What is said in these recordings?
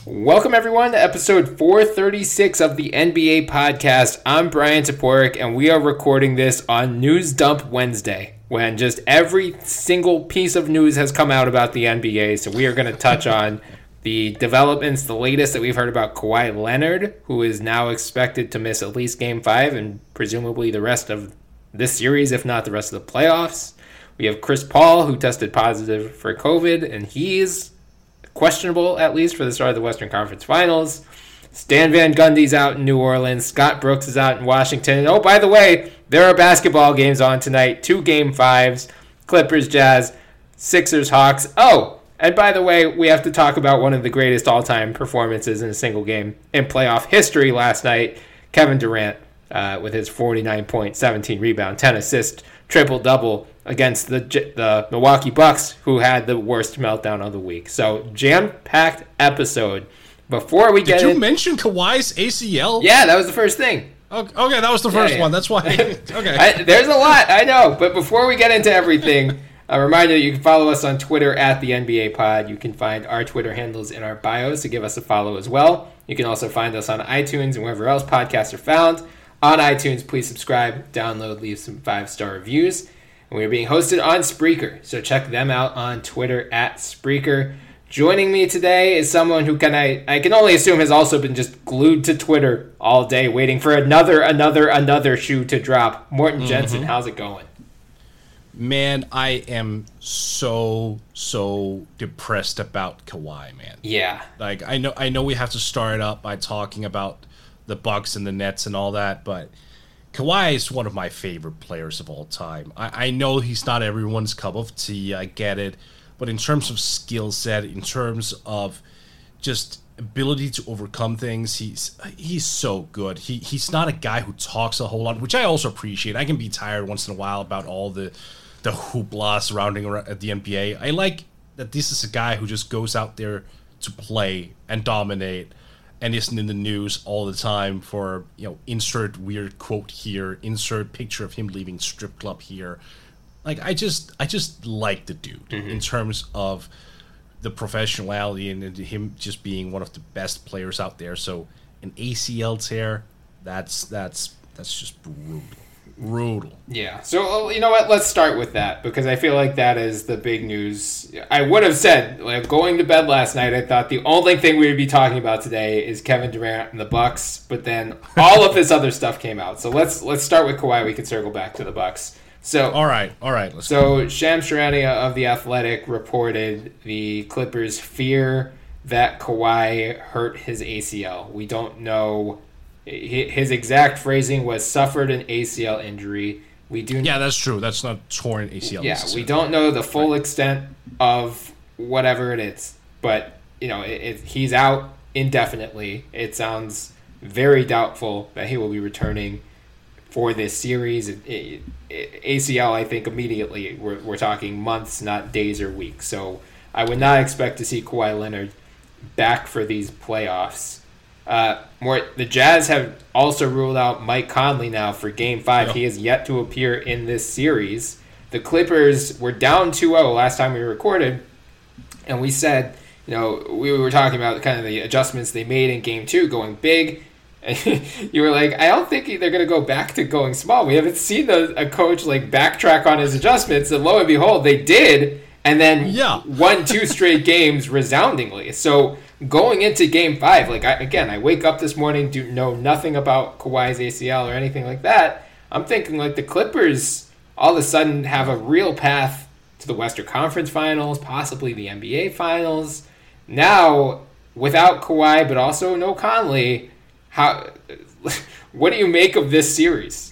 Welcome, everyone, to episode 436 of the NBA podcast. I'm Brian Toporek, and we are recording this on News Dump Wednesday, when just every single piece of news has come out about the NBA. So we are going to touch on the developments, the latest that we've heard about Kawhi Leonard, who is now expected to miss at least Game 5 and presumably the rest of this series, if not the rest of the playoffs. We have Chris Paul, who tested positive for COVID, and he's questionable, at least, for the start of the Western Conference Finals. Stan Van Gundy's out in New Orleans. Scott Brooks is out in Washington. And, oh, by the way, there are basketball games on tonight. 2 Game 5s. Clippers, Jazz, Sixers, Hawks. Oh, and by the way, we have to talk about one of the greatest all-time performances in a single game in playoff history last night. Kevin Durant with his 49-point, 17-rebound, 10-assist, triple-double against the Milwaukee Bucks, who had the worst meltdown of the week. So, jam-packed episode. Before we get Did you mention Kawhi's ACL? Yeah, that was the first thing. Okay, that was the first one. That's why. Okay. There's a lot, I know. But before we get into everything, a reminder that you can follow us on Twitter at the NBA Pod. You can find our Twitter handles in our bios, so give us a follow as well. You can also find us on iTunes and wherever else podcasts are found. On iTunes, please subscribe, download, leave some 5-star reviews. And we are being hosted on Spreaker, so check them out on Twitter at Spreaker. Joining me today is someone who I can only assume has also been just glued to Twitter all day, waiting for another shoe to drop. Morton Jensen, how's it going? Man, I am so depressed about Kawhi, man. Yeah. Like I know we have to start up by talking about the Bucks and the Nets and all that, but Kawhi is one of my favorite players of all time. I know he's not everyone's cup of tea, I get it, but in terms of skill set, in terms of just ability to overcome things, he's so good. He's not a guy who talks a whole lot, which I also appreciate. I can be tired once in a while about all the hoopla surrounding the NBA. I like that this is a guy who just goes out there to play and dominate and isn't in the news all the time for, insert weird quote here, insert picture of him leaving strip club here. Like, I just like the dude in terms of the professionality and him just being one of the best players out there. So an ACL tear, that's just brutal. Yeah. So, you know what? Let's start with that, because I feel like that is the big news. I would have said, going to bed last night, I thought the only thing we would be talking about today is Kevin Durant and the Bucks, but then all of this other stuff came out. So let's start with Kawhi. We can circle back to the Bucks. So all right. So Shams Charania of The Athletic reported the Clippers fear that Kawhi hurt his ACL. We don't know. His exact phrasing was suffered an ACL injury. Yeah, that's true. That's not torn ACL. Yeah, we don't know the full extent of whatever it is, but he's out indefinitely. It sounds very doubtful that he will be returning for this series. ACL, I think immediately we're talking months, not days or weeks. So I would not expect to see Kawhi Leonard back for these playoffs. The Jazz have also ruled out Mike Conley now for Game 5. Yep. He has yet to appear in this series. The Clippers were down 2-0 last time we recorded, and we said, we were talking about kind of the adjustments they made in Game 2, going big. And you were like, I don't think they're going to go back to going small. We haven't seen a coach backtrack on his adjustments, and lo and behold, they did, and then won 2 straight games resoundingly. So going into Game 5, I wake up this morning, do know nothing about Kawhi's ACL or anything like that. I'm thinking the Clippers all of a sudden have a real path to the Western Conference Finals, possibly the NBA Finals. Now, without Kawhi, but also no Conley, what do you make of this series?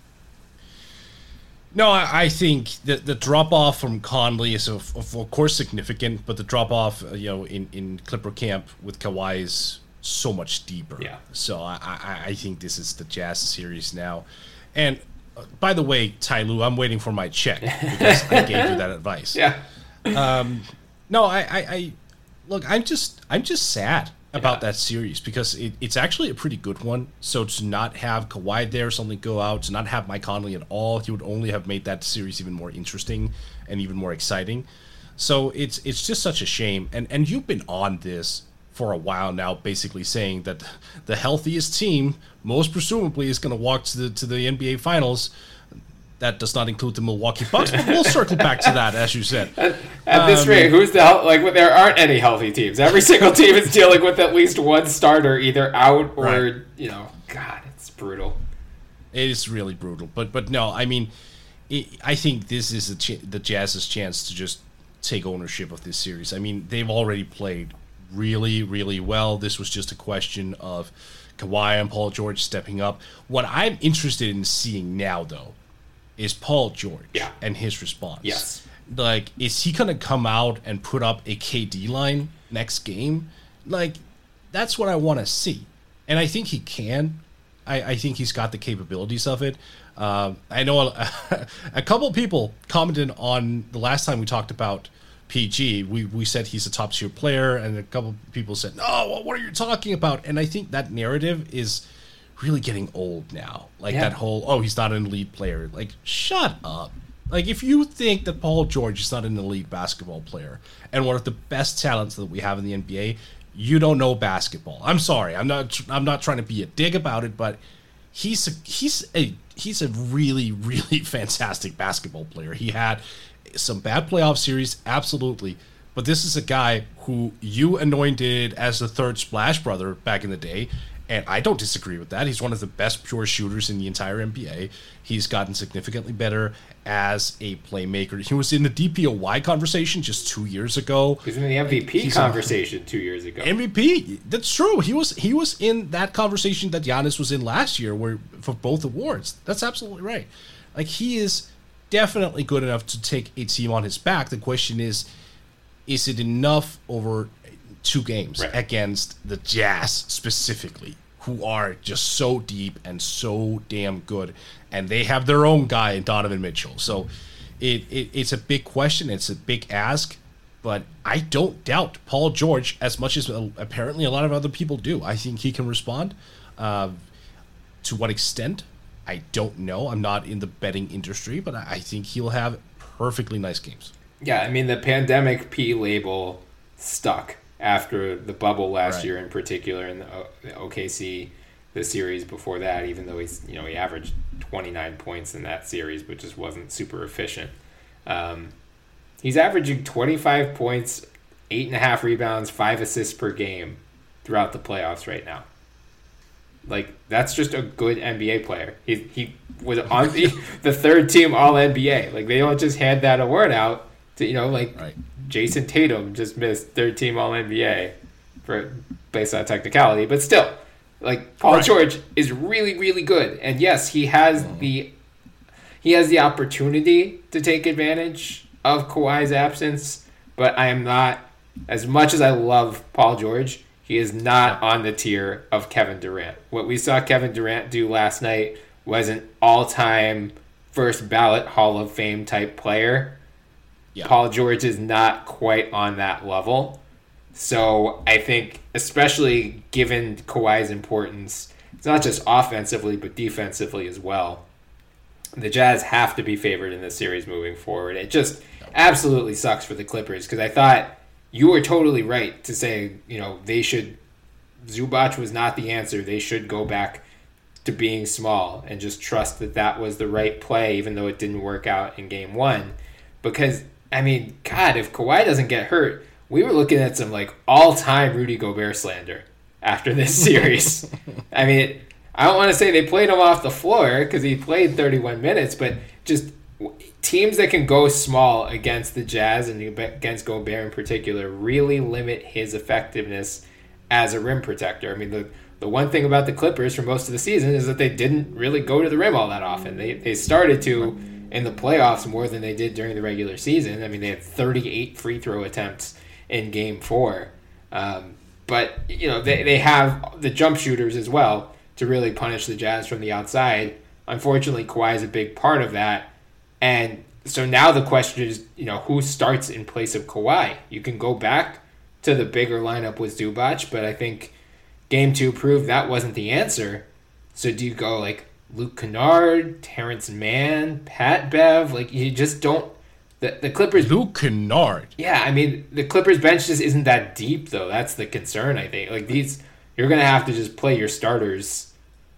No, I think that the drop-off from Conley is, of course, significant, but the drop-off, in Clipper camp with Kawhi is so much deeper. Yeah. So I think this is the Jazz series now. And, by the way, Ty Lue, I'm waiting for my check because I gave you that advice. Yeah. No, look, I'm just sad about that series because it's actually a pretty good one. So to not have Kawhi there, suddenly go out, to not have Mike Conley at all, he would only have made that series even more interesting and even more exciting. So it's just such a shame. And you've been on this for a while now, basically saying that the healthiest team, most presumably, is going to walk to the NBA Finals. That does not include the Milwaukee Bucks, but we'll circle back to that, as you said. At this rate, who's there aren't any healthy teams. Every single team is dealing with at least one starter either out or, God, it's brutal. It is really brutal. But no, I mean, I think this is the Jazz's chance to just take ownership of this series. I mean, they've already played really, really well. This was just a question of Kawhi and Paul George stepping up. What I'm interested in seeing now, though, is Paul George and his response. Yes. Like, is he going to come out and put up a KD line next game? Like, that's what I want to see. And I think he can. I think he's got the capabilities of it. I know a couple people commented on the last time we talked about PG. We said he's a top-tier player, and a couple people said, no, what are you talking about? And I think that narrative is really getting old now. Like that whole, he's not an elite player. Like, shut up. Like, if you think that Paul George is not an elite basketball player and one of the best talents that we have in the NBA, you don't know basketball. I'm sorry. I'm not trying to be a dig about it, but he's a really, really fantastic basketball player. He had some bad playoff series, absolutely. But this is a guy who you anointed as the third Splash Brother back in the day. And I don't disagree with that. He's one of the best pure shooters in the entire NBA. He's gotten significantly better as a playmaker. He was in the DPOY conversation just 2 years ago. He's in the MVP conversation 2 years ago. MVP, that's true. He was in that conversation that Giannis was in last year, where for both awards. That's absolutely right. Like, he is definitely good enough to take a team on his back. The question is it enough over 2 games against the Jazz specifically, who are just so deep and so damn good, and they have their own guy in Donovan Mitchell. So it's a big question. It's a big ask, but I don't doubt Paul George as much as apparently a lot of other people do. I think he can respond. To what extent, I don't know. I'm not in the betting industry, but I think he'll have perfectly nice games. Yeah, I mean, the pandemic P label stuck after the bubble last year in particular, and the OKC, the series before that, even though he averaged 29 points in that series, but just wasn't super efficient. He's averaging 25 points, 8.5 rebounds, 5 assists per game throughout the playoffs right now. Like, that's just a good NBA player. He was on the third team All-NBA. Like, they don't just hand that award out to, Jason Tatum just missed third team All-NBA based on technicality, but still, like, Paul George is really, really good. And yes, he has the opportunity to take advantage of Kawhi's absence, but I am not, as much as I love Paul George, he is not on the tier of Kevin Durant. What we saw Kevin Durant do last night was an all-time first ballot Hall of Fame type player. Yeah. Paul George is not quite on that level. So I think, especially given Kawhi's importance, it's not just offensively, but defensively as well, the Jazz have to be favored in this series moving forward. It just absolutely sucks for the Clippers, because I thought you were totally right to say, Zubac was not the answer. They should go back to being small and just trust that was the right play, even though it didn't work out in game 1. Because, I mean, God, if Kawhi doesn't get hurt, we were looking at some, all-time Rudy Gobert slander after this series. I mean, I don't want to say they played him off the floor because he played 31 minutes, but just teams that can go small against the Jazz and against Gobert in particular really limit his effectiveness as a rim protector. I mean, the one thing about the Clippers for most of the season is that they didn't really go to the rim all that often. They started to in the playoffs more than they did during the regular season. I mean, they had 38 free throw attempts in game 4. But, they have the jump shooters as well to really punish the Jazz from the outside. Unfortunately, Kawhi is a big part of that. And so now the question is, who starts in place of Kawhi? You can go back to the bigger lineup with Zubac, but I think game 2 proved that wasn't the answer. So do you go Luke Kennard, Terrence Mann, Pat Bev? You just don't The Clippers. Luke Kennard. Yeah, I mean, the Clippers bench just isn't that deep, though. That's the concern, I think. Like, you're going to have to just play your starters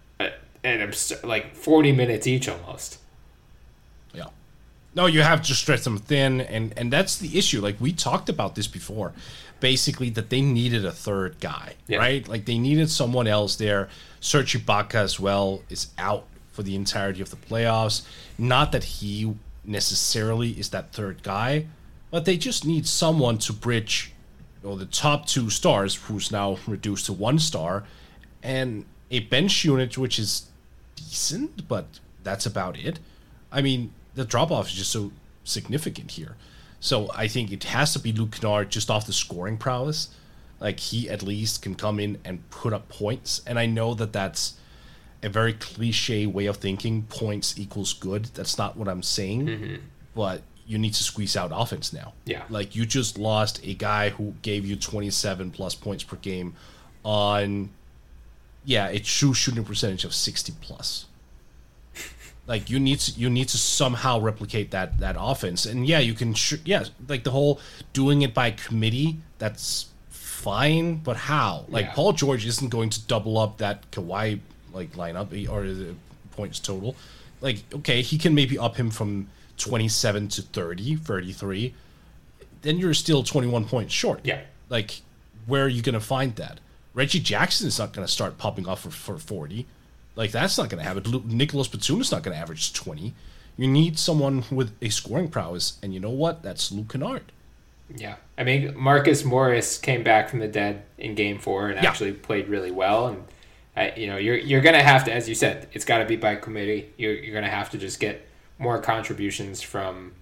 at like 40 minutes each almost. Yeah. No, you have to stretch them thin, and that's the issue. Like, we talked about this before. Basically, that they needed a third guy, right? Like, they needed someone else there. Serge Ibaka as well is out for the entirety of the playoffs. Not that he necessarily is that third guy, but they just need someone to bridge the top 2 stars, who's now reduced to 1 star, and a bench unit which is decent, but that's about it. I mean, the drop-off is just so significant here. So I think it has to be Luke Kennard just off the scoring prowess. Like, he at least can come in and put up points. And I know that that's a very cliche way of thinking. Points equals good. That's not what I'm saying. Mm-hmm. But you need to squeeze out offense now. Yeah. Like, you just lost a guy who gave you 27 plus points per game on, a true shooting percentage of 60 plus. Like, you need to somehow replicate that offense. And you can like the whole doing it by committee, that's fine, but how? Like, Paul George isn't going to double up that Kawhi lineup or the points total. Like, okay, he can maybe up him from 27 to 30, 33. Then you're still 21 points short. Yeah. Like, where are you going to find that? Reggie Jackson is not going to start popping off for 40. Like, that's not going to happen. Nicholas Batum is not going to average 20. You need someone with a scoring prowess, and you know what? That's Luke Kennard. Yeah. I mean, Marcus Morris came back from the dead in Game 4 and actually played really well. And, you're going to have to, as you said, it's got to be by committee. You're going to have to just get more contributions from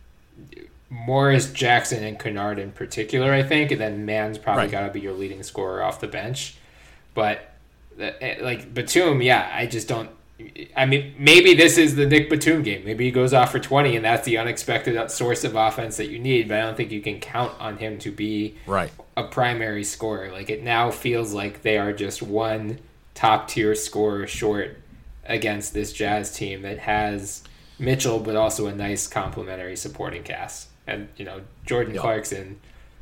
Morris, Jackson, and Kennard in particular, I think. And then Mann's probably got to be your leading scorer off the bench. But like Batum, I just don't. I mean, maybe this is the Nick Batum game. Maybe he goes off for 20, and that's the unexpected source of offense that you need. But I don't think you can count on him to be a primary scorer. Like, it now feels like they are just one top-tier scorer short against this Jazz team that has Mitchell, but also a nice complementary supporting cast. And, Jordan Clarkson,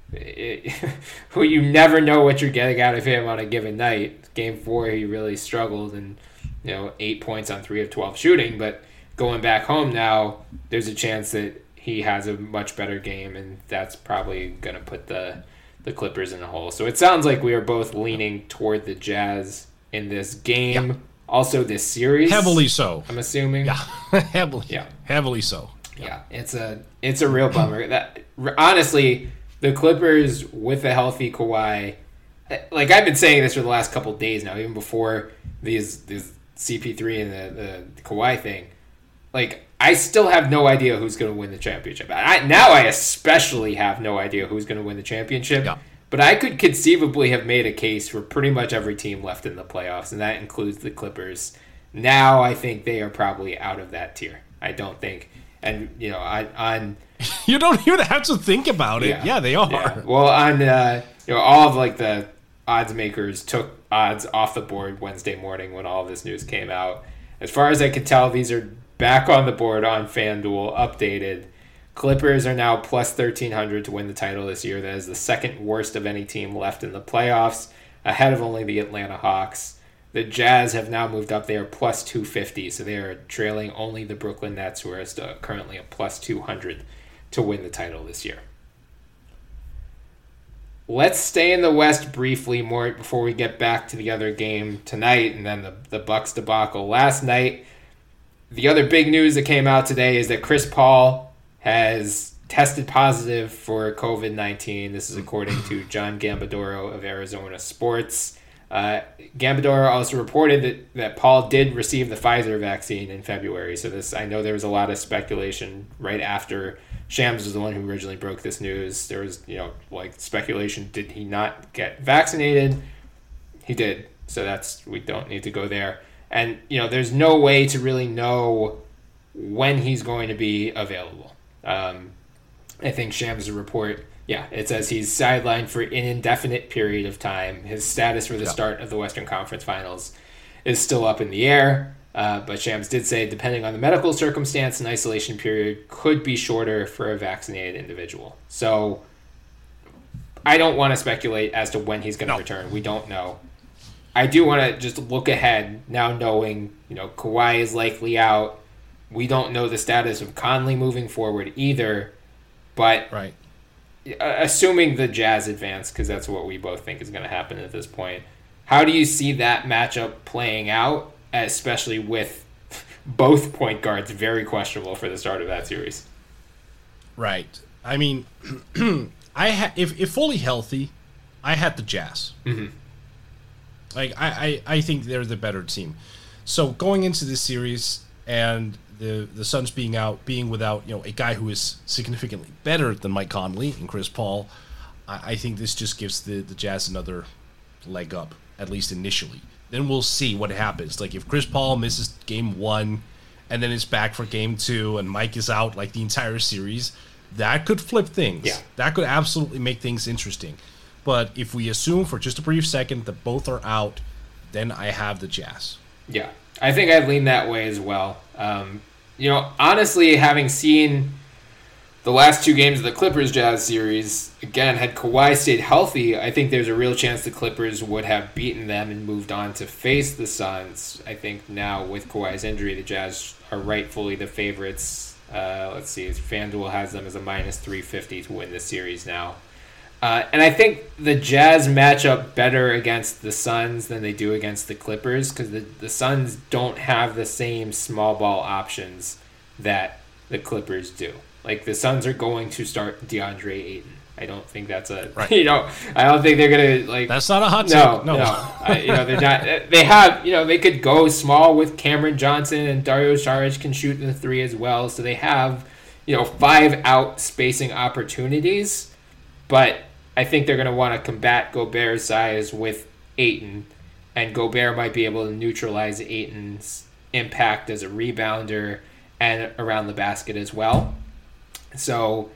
who you never know what you're getting out of him on a given night. Game 4, he really struggled, and 8 points on 3 of 12 shooting. But going back home now, there's a chance that he has a much better game, and that's probably going to put the Clippers in a hole. So it sounds like we are both leaning toward the Jazz in this game. Yeah. Also, this series, heavily so. I'm assuming. Yeah, heavily so. Yeah, it's a real bummer. That honestly, the Clippers with a healthy Kawhi. Like, I've been saying this for the last couple of days now, even before these CP3 and the Kawhi thing. Like, I still have no idea who's going to win the championship. Now I especially have no idea who's going to win the championship. Yeah. But I could conceivably have made a case for pretty much every team left in the playoffs, and that includes the Clippers. Now I think they are probably out of that tier. I don't think. And, on... You don't even have to think about it. Yeah, they are. Yeah. Well, on, all of, like, the odds makers took odds off the board Wednesday morning when all of this news came out. As far as I could tell, these are back on the board on FanDuel, updated. Clippers are now plus 1,300 to win the title this year. That is the second worst of any team left in the playoffs, ahead of only the Atlanta Hawks. The Jazz have now moved up. They are plus 250, so they are trailing only the Brooklyn Nets, who are still currently at plus 200 to win the title this year. Let's stay in the West briefly more before we get back to the other game tonight and then the Bucks debacle last night. The other big news that came out today is that Chris Paul has tested positive for COVID-19. This is according to John Gambadoro of Arizona Sports. Gambadoro also reported that Paul did receive the Pfizer vaccine in February. So I know there was a lot of speculation right after Shams was the one who originally broke this news. There was, speculation, did he not get vaccinated? He did. So we don't need to go there. And, there's no way to really know when he's going to be available. I think Shams' report, it says he's sidelined for an indefinite period of time. His status for the start of the Western Conference Finals is still up in the air. But Shams did say, depending on the medical circumstance, an isolation period could be shorter for a vaccinated individual. So I don't want to speculate as to when he's going to return. We don't know. I do want to just look ahead now, knowing, Kawhi is likely out. We don't know the status of Conley moving forward either. But assuming the Jazz advance, because that's what we both think is going to happen at this point, how do you see that matchup playing out, especially with both point guards very questionable for the start of that series? Right. I mean, if fully healthy, I had the Jazz. Mm-hmm. Like, I think they're the better team. So going into this series and the Suns being without a guy who is significantly better than Mike Conley and Chris Paul, I think this just gives the Jazz another leg up, at least initially. Then we'll see what happens. Like, if Chris Paul misses game 1 and then is back for game 2 and Mike is out like the entire series, that could flip things. Yeah. That could absolutely make things interesting. But if we assume for just a brief second that both are out, then I have the Jazz. Yeah, I think I'd lean that way as well. Honestly, having seen the last 2 games of the Clippers-Jazz series, again, had Kawhi stayed healthy, I think there's a real chance the Clippers would have beaten them and moved on to face the Suns. I think now with Kawhi's injury, the Jazz are rightfully the favorites. Let's see, FanDuel has them as a minus 350 to win the series now. And I think the Jazz match up better against the Suns than they do against the Clippers, because the Suns don't have the same small ball options that the Clippers do. Like, the Suns are going to start DeAndre Ayton. I don't think that's I don't think they're going to, like... That's not a hot take. No. They're not... They have, they could go small with Cameron Johnson, and Dario Saric can shoot the 3 as well, so they have, 5 out spacing opportunities, but I think they're going to want to combat Gobert's size with Ayton, and Gobert might be able to neutralize Ayton's impact as a rebounder and around the basket as well. So,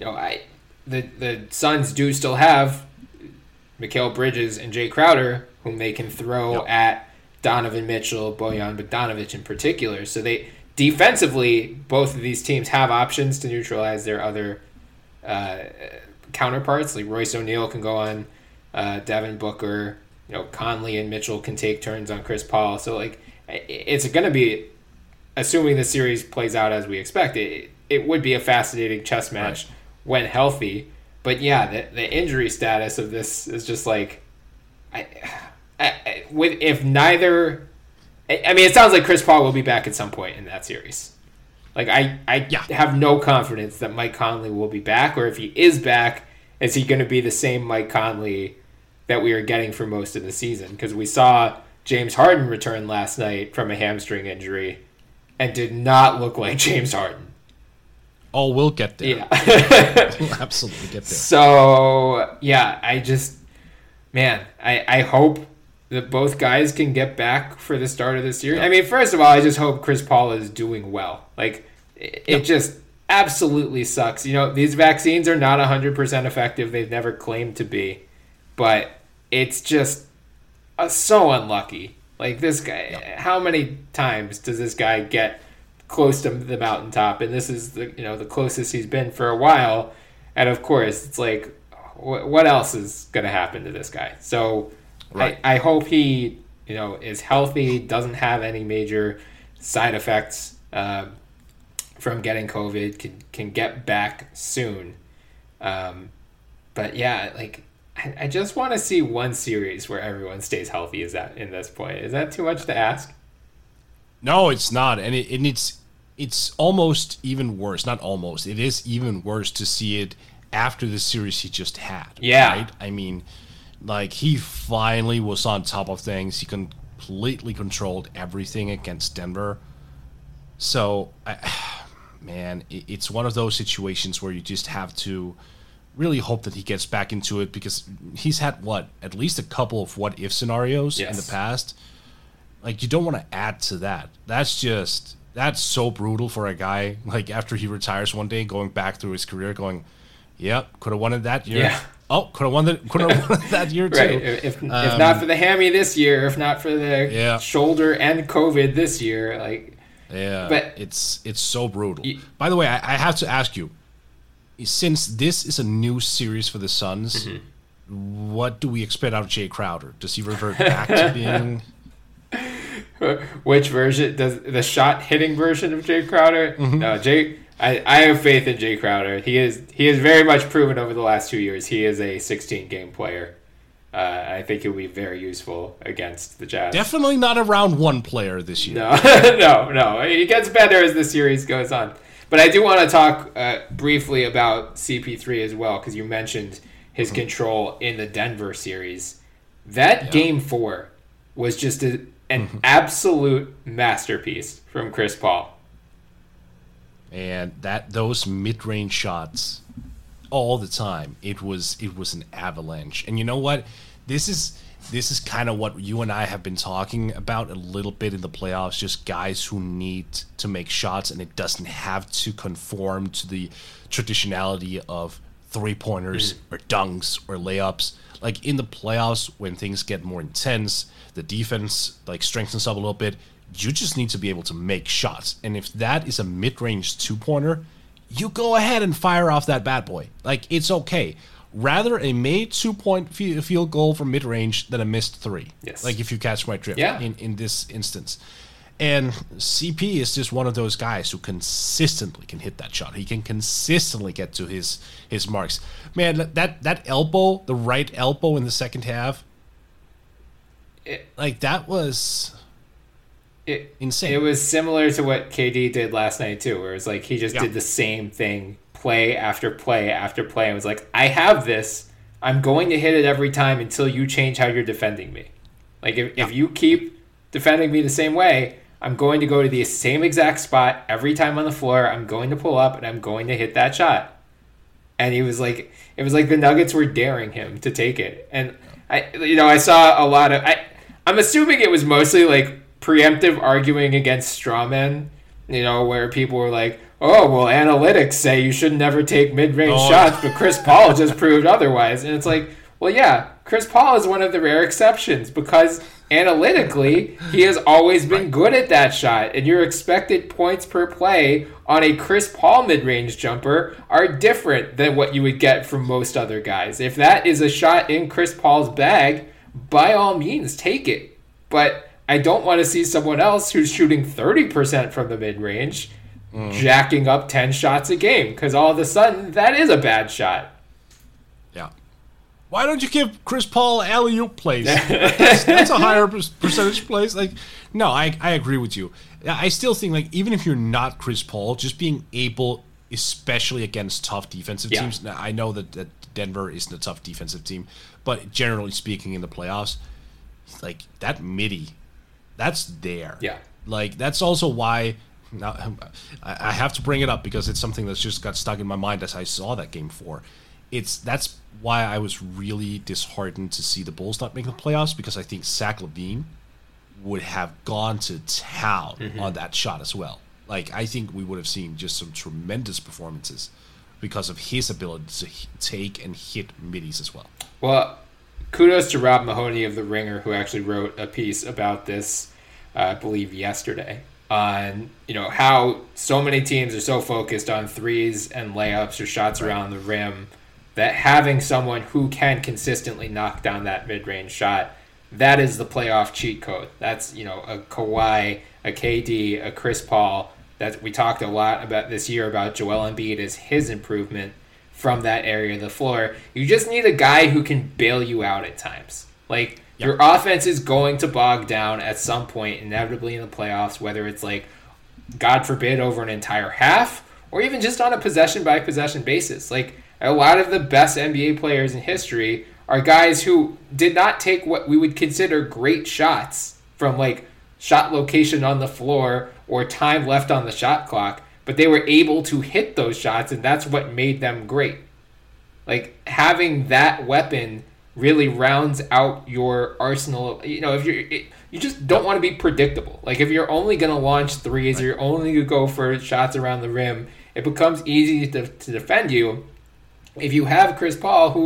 the Suns do still have Mikal Bridges and Jay Crowder, whom they can throw at Donovan Mitchell, Bojan Bogdanovic in particular. So they defensively, both of these teams have options to neutralize their other counterparts. Like Royce O'Neal can go on Devin Booker. Conley and Mitchell can take turns on Chris Paul. So it's going to be, assuming the series plays out as we expect, it would be a fascinating chess match when healthy. But yeah, the injury status of this is just like, if neither, it sounds like Chris Paul will be back at some point in that series. Like, I have no confidence that Mike Conley will be back, or if he is back, is he going to be the same Mike Conley that we are getting for most of the season? Because we saw James Harden return last night from a hamstring injury and did not look like James Harden. Oh, we'll get there. Yeah. We'll absolutely get there. So, yeah, I hope that both guys can get back for the start of this year. I mean, first of all, I just hope Chris Paul is doing well. Like, it just absolutely sucks. These vaccines are not 100% effective. They've never claimed to be. But it's just so unlucky. Like, this guy, how many times does this guy get close to the mountaintop? And this is the closest he's been for a while. And of course, it's like, what else is going to happen to this guy? So I hope he is healthy, doesn't have any major side effects from getting COVID, can get back soon. But yeah, like, I just want to see one series where everyone stays healthy. Is that in this point? Is that too much to ask? No, it's not, and it's almost even worse. Not almost. It is even worse to see it after the series he just had. Yeah. Right? I mean, like, he finally was on top of things. He completely controlled everything against Denver. So, it's one of those situations where you just have to really hope that he gets back into it, because he's had, at least a couple of what-if scenarios in the past. Like, you don't want to add to that. That's so brutal for a guy, like, after he retires one day, going back through his career, going, yep, could have won it that year. Yeah. Oh, could have won that year too. Right. If not for the hammy this year, if not for the shoulder and COVID this year, like. Yeah. But it's so brutal. By the way, I have to ask you, since this is a new series for the Suns, what do we expect out of Jay Crowder? Does he revert back to being? Which version? Does the shot hitting version of Jay Crowder? No, I have faith in Jay Crowder. He is very much proven over the last 2 years. He is a 16-game player. I think he'll be very useful against the Jazz. Definitely not a round one player this year. No, no. He gets better as the series goes on. But I do want to talk briefly about CP3 as well, because you mentioned his control in the Denver series. That Game 4 was just an absolute masterpiece from Chris Paul. And those mid-range shots all the time, it was an avalanche. And you know what? This is kind of what you and I have been talking about a little bit in the playoffs, just guys who need to make shots, and it doesn't have to conform to the traditionality of three-pointers or dunks or layups. Like in the playoffs, when things get more intense, the defense like strengthens up a little bit, you just need to be able to make shots. And if that is a mid-range two-pointer, you go ahead and fire off that bad boy. Like, it's okay. Rather a made 2-point field goal from mid-range than a missed three. Yes. Like, if you catch my drift in this instance. And CP is just one of those guys who consistently can hit that shot. He can consistently get to his marks. Man, that elbow, the right elbow in the second half, that was insane. It was similar to what KD did last night, too, where it's like he just did the same thing play after play after play, and was like, I have this. I'm going to hit it every time until you change how you're defending me. Like, if you keep defending me the same way, I'm going to go to the same exact spot every time on the floor. I'm going to pull up, and I'm going to hit that shot. And it was like the Nuggets were daring him to take it. And I saw a lot of... I'm assuming it was mostly, like, preemptive arguing against strawmen, where people were like, oh, well, analytics say you should never take mid-range shots, but Chris Paul just proved otherwise. And it's like, well, yeah, Chris Paul is one of the rare exceptions because analytically he has always been good at that shot, and your expected points per play on a Chris Paul mid-range jumper are different than what you would get from most other guys. If that is a shot in Chris Paul's bag, by all means, take it. But I don't want to see someone else who's shooting 30% from the mid-range jacking up 10 shots a game, because all of a sudden, that is a bad shot. Yeah. Why don't you give Chris Paul alley-oop plays? That's a higher percentage plays. Like, no, I agree with you. I still think, like, even if you're not Chris Paul, just being able, especially against tough defensive teams. Now, I know that Denver isn't a tough defensive team, but generally speaking in the playoffs, like, that midi, that's there. Yeah. Like, that's also why... Now, I have to bring it up because it's something that's just got stuck in my mind as I saw that Game 4. That's why I was really disheartened to see the Bulls not make the playoffs, because I think Zach LaVine would have gone to town on that shot as well. Like, I think we would have seen just some tremendous performances because of his ability to take and hit middies as well. Well, kudos to Rob Mahoney of The Ringer, who actually wrote a piece about this, I believe, yesterday, on how so many teams are so focused on threes and layups or shots around the rim that having someone who can consistently knock down that mid-range shot, that is the playoff cheat code. That's a Kawhi, a KD, a Chris Paul. That we talked a lot about this year about Joel Embiid as his improvement from that area of the floor. You just need a guy who can bail you out at times. Like, your offense is going to bog down at some point, inevitably in the playoffs, whether it's like, God forbid, over an entire half, or even just on a possession-by-possession basis. Like, a lot of the best NBA players in history are guys who did not take what we would consider great shots from, like, shot location on the floor or time left on the shot clock, but they were able to hit those shots, and that's what made them great. Like, having that weapon really rounds out your arsenal. If you just don't want to be predictable. Like, if you're only going to launch threes, or you're only going to go for shots around the rim, it becomes easy to defend you. If you have Chris Paul, who,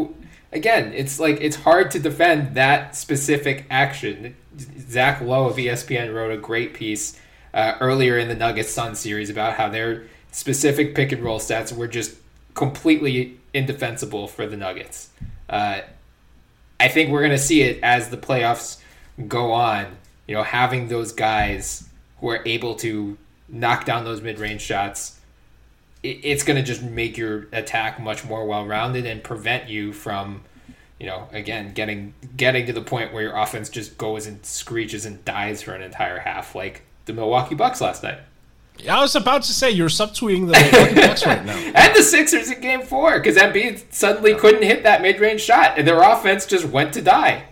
again, it's like it's hard to defend that specific action. Zach Lowe of ESPN wrote a great piece earlier in the Nuggets Sun series about how their specific pick and roll stats were just completely indefensible for the Nuggets. I think we're going to see it as the playoffs go on, having those guys who are able to knock down those mid-range shots. It's going to just make your attack much more well-rounded and prevent you from, again, getting to the point where your offense just goes and screeches and dies for an entire half, like the Milwaukee Bucks last night. I was about to say, you're subtweeting the Milwaukee Bucks right now. And the Sixers in Game 4, because Embiid suddenly couldn't hit that mid-range shot, and their offense just went to die.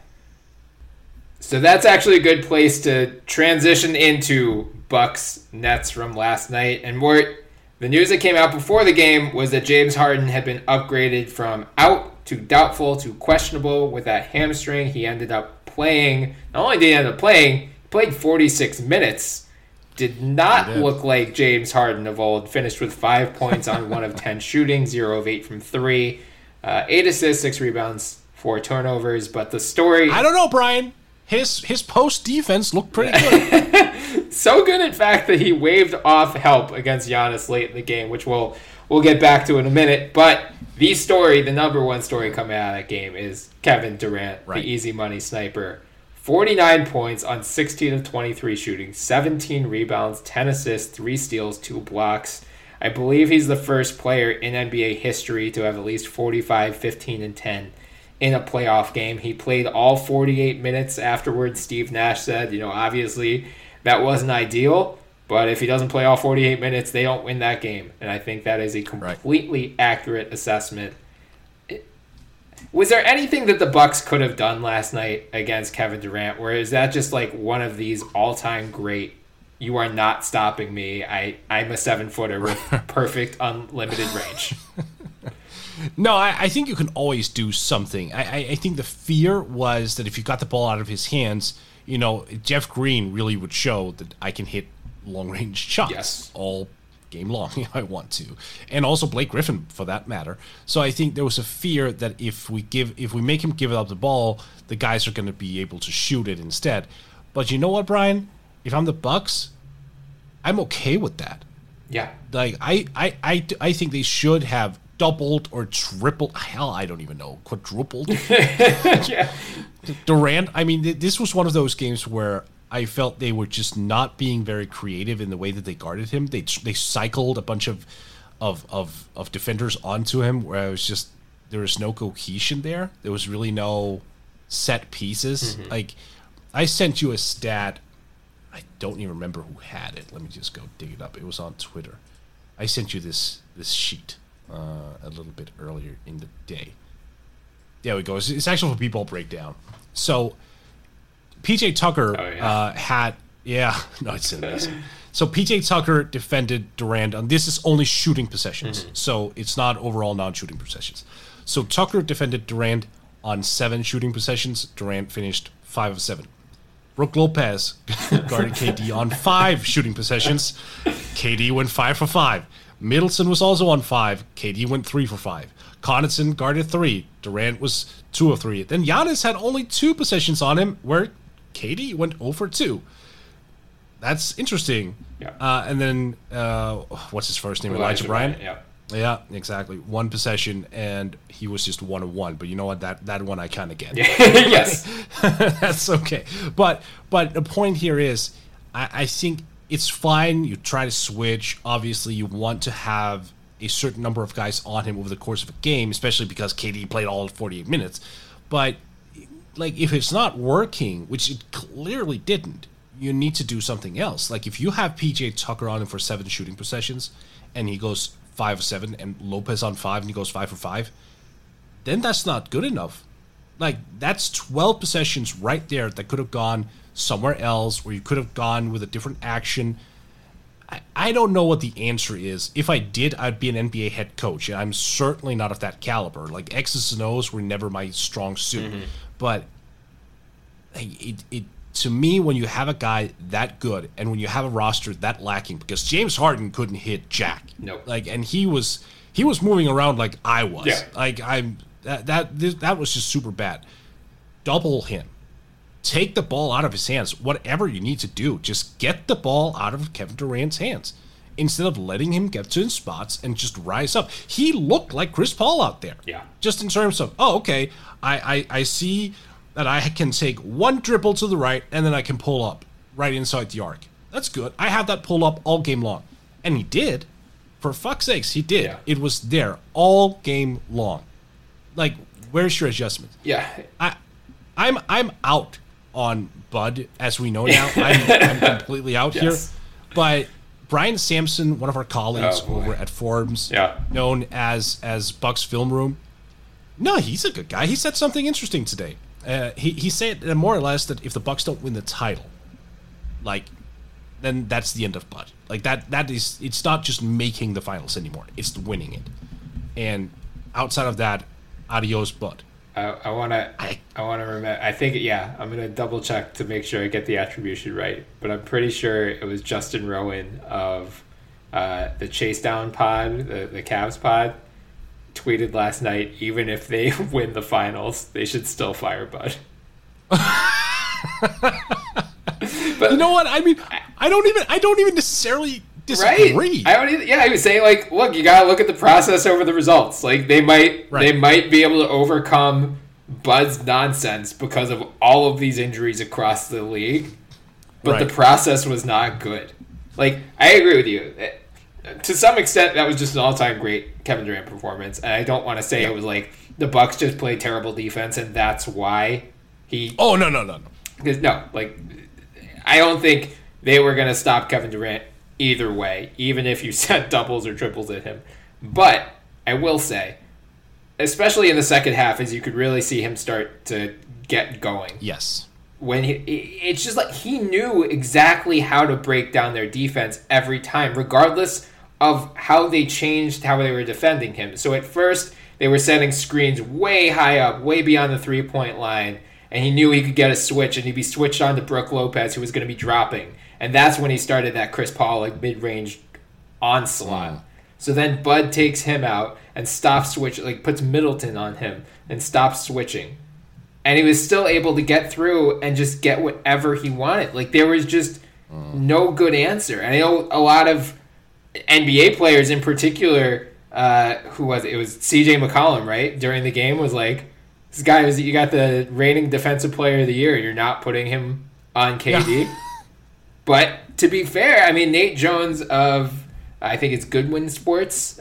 So that's actually a good place to transition into Bucks Nets from last night. And the news that came out before the game was that James Harden had been upgraded from out to doubtful to questionable with that hamstring. He ended up playing. Not only did he end up playing, he played 46 minutes. Did not look like James Harden of old. Finished with 5 points on 1 of 10 shooting, 0 of 8 from 3. 8 assists, 6 rebounds, 4 turnovers. But the story... I don't know, Brian. His post defense looked pretty good. So good, in fact, that he waved off help against Giannis late in the game, which we'll get back to in a minute. But the number one story coming out of that game is Kevin Durant, the easy money sniper. 49 points on 16 of 23 shooting, 17 rebounds, 10 assists, 3 steals, 2 blocks. I believe he's the first player in NBA history to have at least 45, 15, and 10 in a playoff game. He played all 48 minutes afterwards. Steve Nash said, obviously that wasn't ideal, but if he doesn't play all 48 minutes, they don't win that game. And I think that is a completely accurate assessment. Was there anything that the Bucks could have done last night against Kevin Durant, or is that just like one of these all-time great, you are not stopping me, I'm a 7-footer with perfect unlimited range? No, I think you can always do something. I think the fear was that if you got the ball out of his hands, Jeff Green really would show that I can hit long-range shots all game long if I want to. And also Blake Griffin, for that matter. So I think there was a fear that if we make him give up the ball, the guys are going to be able to shoot it instead. But you know what, Brian? If I'm the Bucks, I'm okay with that. Yeah. Like I think they should have doubled or tripled, hell, I don't even know, quadrupled. Yeah. Durant, I mean, this was one of those games where I felt they were just not being very creative in the way that they guarded him. They cycled a bunch of defenders onto him where I was just, there was no cohesion there. There was really no set pieces. Mm-hmm. Like, I sent you a stat. I don't even remember who had it. Let me just go dig it up. It was on Twitter. I sent you this sheet a little bit earlier in the day. There we go. It's actually for B-ball breakdown. So PJ Tucker had... Yeah, no, it's amazing. So PJ Tucker defended Durant on... This is only shooting possessions. Mm-hmm. So it's not overall non-shooting possessions. So Tucker defended Durant on 7 shooting possessions. Durant finished 5 of 7. Brook Lopez guarded KD on 5 shooting possessions. KD went 5 for 5. Middleton was also on 5. KD went 3 for 5. Connaughton guarded 3. Durant was 2 of 3. Then Giannis had only 2 possessions on him, where KD went 0 for 2. That's interesting. Yeah. And then, what's his first name? Elijah Bryant? Yeah. Yeah, exactly. 1 possession, and he was just 1 of 1. But you know what? That one I kind of get. Yes. That's okay. But the point here is, I think it's fine. You try to switch. Obviously, you want to have a certain number of guys on him over the course of a game, especially because KD played all 48 minutes. But, like, if it's not working, which it clearly didn't, you need to do something else. Like, if you have PJ Tucker on him for 7 shooting possessions, and he goes 5 of 7, and Lopez on 5, and he goes 5 for 5, then that's not good enough. Like, that's 12 possessions right there that could have gone somewhere else, or you could have gone with a different action. I don't know what the answer is. If I did, I'd be an NBA head coach, and I'm certainly not of that caliber. Like, X's and O's were never my strong suit. Mm-hmm. But it to me, when you have a guy that good, and when you have a roster that lacking, because James Harden couldn't hit jack. No. Like, and he was moving around like I was. Yeah. Like, That was just super bad. Double him. Take the ball out of his hands. Whatever you need to do, just get the ball out of Kevin Durant's hands instead of letting him get to his spots and just rise up. He looked like Chris Paul out there. Yeah. Just in terms of, okay, I see that I can take one dribble to the right and then I can pull up right inside the arc. That's good. I have that pull up all game long. And he did. For fuck's sakes, he did. Yeah. It was there all game long. Like, where's your adjustment? Yeah. I'm out on Bud, as we know now. I'm completely out here. But Brian Sampson, one of our colleagues over at Forbes, known as Bucks Film Room, no, he's a good guy. He said something interesting today. He said more or less that if the Bucks don't win the title, then that's the end of Bud. Like that is, it's not just making the finals anymore. It's winning it. And outside of that, adios, Bud. I want to remember. I think, I'm going to double check to make sure I get the attribution right. But I'm pretty sure it was Justin Rowan of the Chase Down pod, the Cavs pod, tweeted last night, even if they win the finals, they should still fire Bud. But you know what? I mean, I don't even necessarily disagree. Right? I don't either. Yeah, he was saying, like, look, you gotta look at the process over the results. Like, they might be able to overcome Bud's nonsense because of all of these injuries across the league, but the process was not good. Like, I agree with you. To some extent, that was just an all-time great Kevin Durant performance, and I don't want to say it was like the Bucks just played terrible defense and that's why he. Oh no. Because I don't think they were going to stop Kevin Durant either way, even if you sent doubles or triples at him. But I will say, especially in the second half, as you could really see him start to get going. Yes. When it's just like he knew exactly how to break down their defense every time, regardless of how they changed how they were defending him. So at first, they were setting screens way high up, way beyond the three-point line, and he knew he could get a switch, and he'd be switched on to Brook Lopez, who was going to be dropping. And that's when he started that Chris Paul mid-range onslaught. So then Bud takes him out and stops switching, puts Middleton on him and stops switching. And he was still able to get through and just get whatever he wanted. There was just no good answer. And I know a lot of NBA players in particular, who was it? It was CJ McCollum, right? During the game was like, this guy you got the reigning defensive player of the year. You're not putting him on KD. Yeah. But to be fair, I mean, Nate Jones of, I think it's Goodwin Sports,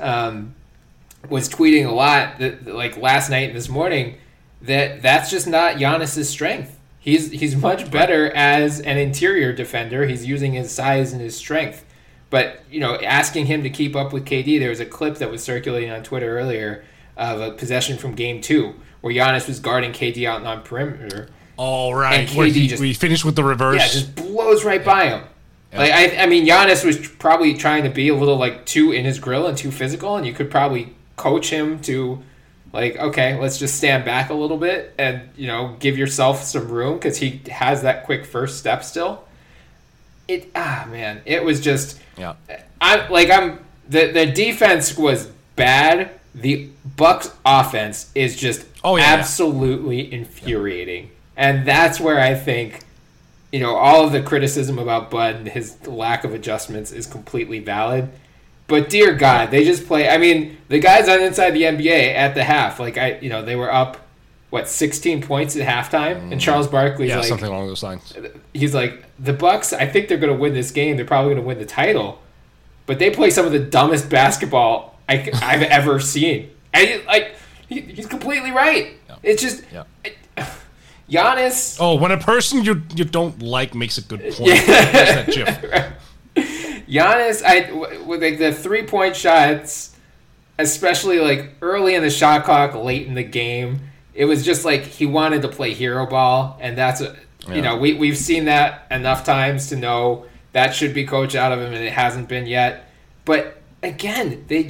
was tweeting a lot that, last night and this morning, that's just not Giannis's strength. He's much better as an interior defender. He's using his size and his strength. But, asking him to keep up with KD, there was a clip that was circulating on Twitter earlier of a possession from Game 2 where Giannis was guarding KD out on perimeter. All right. And KD we finished with the reverse. Yeah, just blows right by him. Yeah. I mean, Giannis was probably trying to be a little, too in his grill and too physical, and you could probably coach him to, okay, let's just stand back a little bit and, give yourself some room because he has that quick first step still. It was just... Yeah. The defense was bad. The Bucks offense is just absolutely infuriating. And that's where I think, all of the criticism about Bud and his lack of adjustments is completely valid. But dear God, they just play. I mean, the guys on Inside the NBA at the half, they were up, 16 points at halftime? And Charles Barkley's something along those lines. He's like, the Bucks, I think they're going to win this game. They're probably going to win the title. But they play some of the dumbest basketball I've ever seen. And he's completely right. Yeah. It's just... Yeah. Giannis... Oh, when a person you don't like makes a good point. Yeah. That GIF. Giannis, with the 3-point shots, especially early in the shot clock, late in the game, it was just he wanted to play hero ball, and that's we've seen that enough times to know that should be coached out of him, and it hasn't been yet. But again, the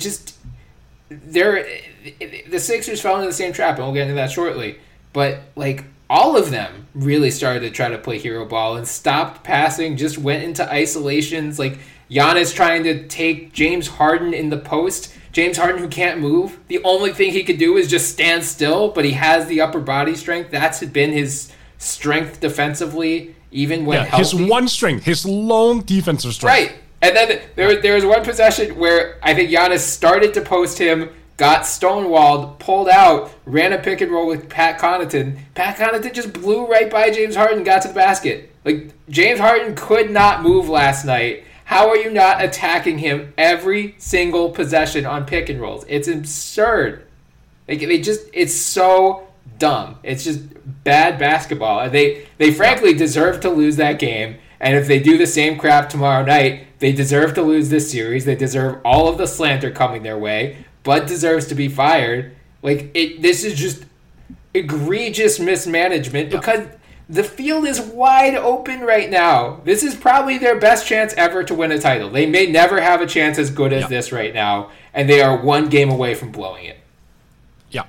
Sixers fell into the same trap, and we'll get into that shortly. But all of them really started to try to play hero ball and stopped passing, just went into isolations. Giannis trying to take James Harden in the post James Harden, who can't move. The only thing he could do is just stand still, but he has the upper body strength. That's been his strength defensively, even when healthy. His one strength, his lone defensive strength. Right. And then there was one possession where I think Giannis started to post him, got stonewalled, pulled out, ran a pick and roll with Pat Connaughton. Pat Connaughton just blew right by James Harden, got to the basket. Like, James Harden could not move last night. How are you not attacking him every single possession on pick and rolls? It's absurd. Like, it's so dumb. It's just bad basketball. And they frankly deserve to lose that game. And if they do the same crap tomorrow night, they deserve to lose this series. They deserve all of the slander coming their way. Bud deserves to be fired. Like, this is just egregious mismanagement because the field is wide open right now. This is probably their best chance ever to win a title. They may never have a chance as good as this right now, and they are one game away from blowing it. Yeah.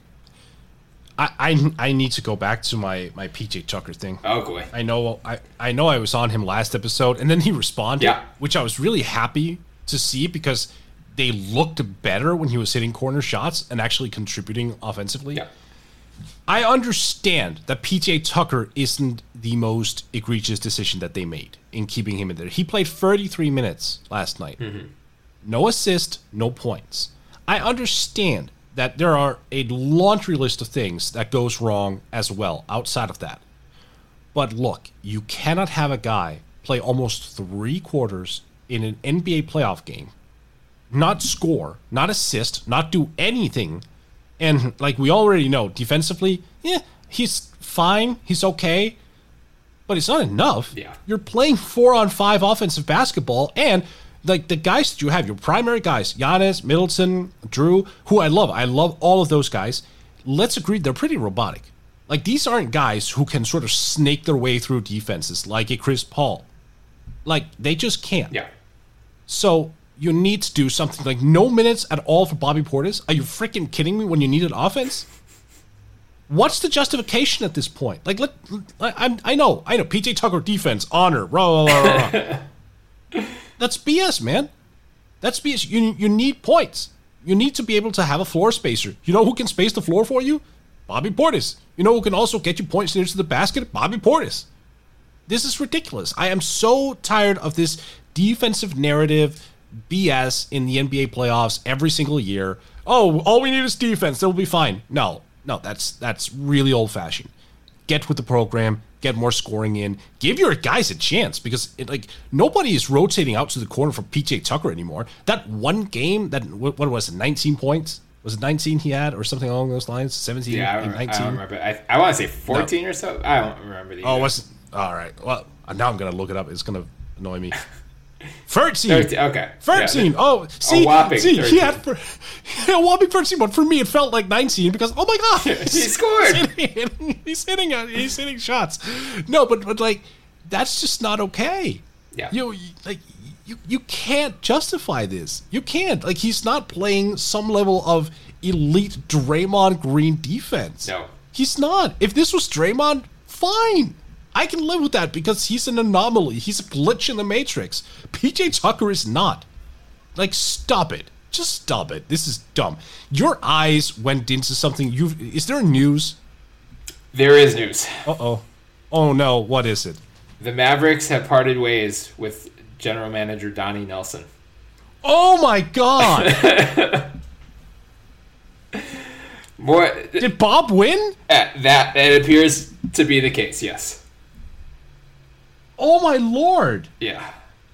I need to go back to my PJ Tucker thing. Oh boy. I know I was on him last episode, and then he responded, which I was really happy to see because they looked better when he was hitting corner shots and actually contributing offensively. Yeah. I understand that PJ Tucker isn't the most egregious decision that they made in keeping him in there. He played 33 minutes last night. Mm-hmm. No assist, no points. I understand that there are a laundry list of things that goes wrong as well outside of that. But look, you cannot have a guy play almost 3 quarters in an NBA playoff game, not score, not assist, not do anything. And like we already know, defensively, he's fine, he's okay, but it's not enough. Yeah. You're playing 4-on-5 offensive basketball, and like the guys that you have, your primary guys, Giannis, Middleton, Drew, who I love all of those guys. Let's agree they're pretty robotic. Like, these aren't guys who can sort of snake their way through defenses like a Chris Paul. Like, they just can't. Yeah. So you need to do something like no minutes at all for Bobby Portis. Are you freaking kidding me when you needed offense? What's the justification at this point? Like, I know, PJ Tucker defense, honor, rah, rah, rah, rah. That's BS, man. That's BS. You need points. You need to be able to have a floor spacer. You know who can space the floor for you? Bobby Portis. You know who can also get you points near to the basket? Bobby Portis. This is ridiculous. I am so tired of this defensive narrative BS in the NBA playoffs every single year. Oh, all we need is defense. They'll be fine. No, that's really old-fashioned. Get with the program. Get more scoring in. Give your guys a chance because nobody is rotating out to the corner for PJ Tucker anymore. That one game, what was it, 19 points? Was it 19 he had or something along those lines? 17, yeah, 19? I don't remember. I want to say 14 or so. I don't remember the all right. Well, now I'm going to look it up. It's going to annoy me. 13. Okay. 13. Yeah. Oh, see, 13. He had a whopping 13, but for me it felt like 19 because, oh my God. He scored. He's hitting shots. No, but like, that's just not okay. Yeah. You can't justify this. You can't. Like, he's not playing some level of elite Draymond Green defense. No. He's not. If this was Draymond, fine. I can live with that because he's an anomaly. He's a glitch in the Matrix. PJ Tucker is not. Like, stop it. Just stop it. This is dumb. Your eyes went into something. Is there news? There is news. Uh-oh. Oh, no. What is it? The Mavericks have parted ways with general manager Donnie Nelson. Oh, my God. Did Bob win? That it appears to be the case, yes. Oh my Lord! Yeah.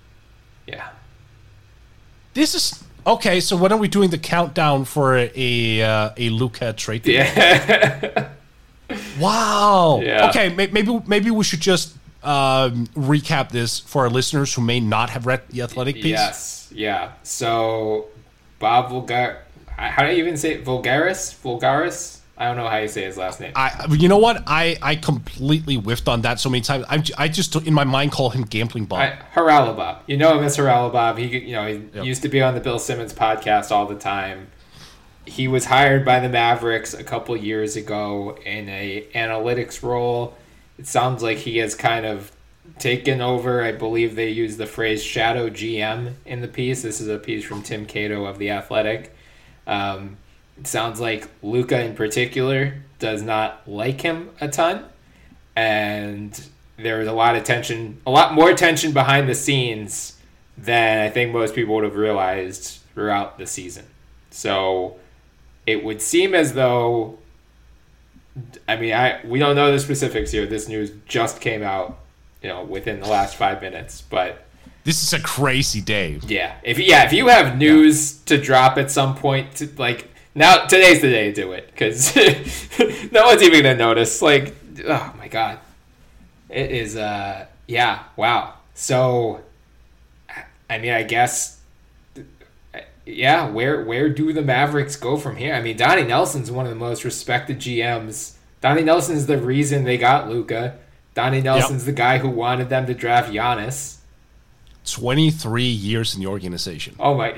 This is okay. So when are we doing the countdown for a Luka trade? Yeah. Wow. Yeah. Okay, maybe we should just recap this for our listeners who may not have read the Athletic piece. Yes. Yeah. So Bob how do you even say it? Vulgaris? I don't know how you say his last name. You know what? I completely whiffed on that so many times. I just in my mind call him Gambling Bob. Haralabob. You know him as Haralabob. He used to be on the Bill Simmons podcast all the time. He was hired by the Mavericks a couple years ago in a analytics role. It sounds like he has kind of taken over. I believe they use the phrase shadow GM in the piece. This is a piece from Tim Cato of The Athletic. It sounds like Luka in particular does not like him a ton, and there was a lot of tension, a lot more tension behind the scenes than I think most people would have realized throughout the season. So it would seem as though, I mean, we don't know the specifics here. This news just came out, within the last 5 minutes, but this is a crazy day. Yeah. If you have news to drop at some point, now today's the day to do it, because no one's even gonna notice. Like, oh my god, it is. Wow. So, I mean, I guess, yeah. Where do the Mavericks go from here? I mean, Donnie Nelson's one of the most respected GMs. Donnie Nelson's the reason they got Luka. Donnie Nelson's the guy who wanted them to draft Giannis. 23 years in the organization. Oh my,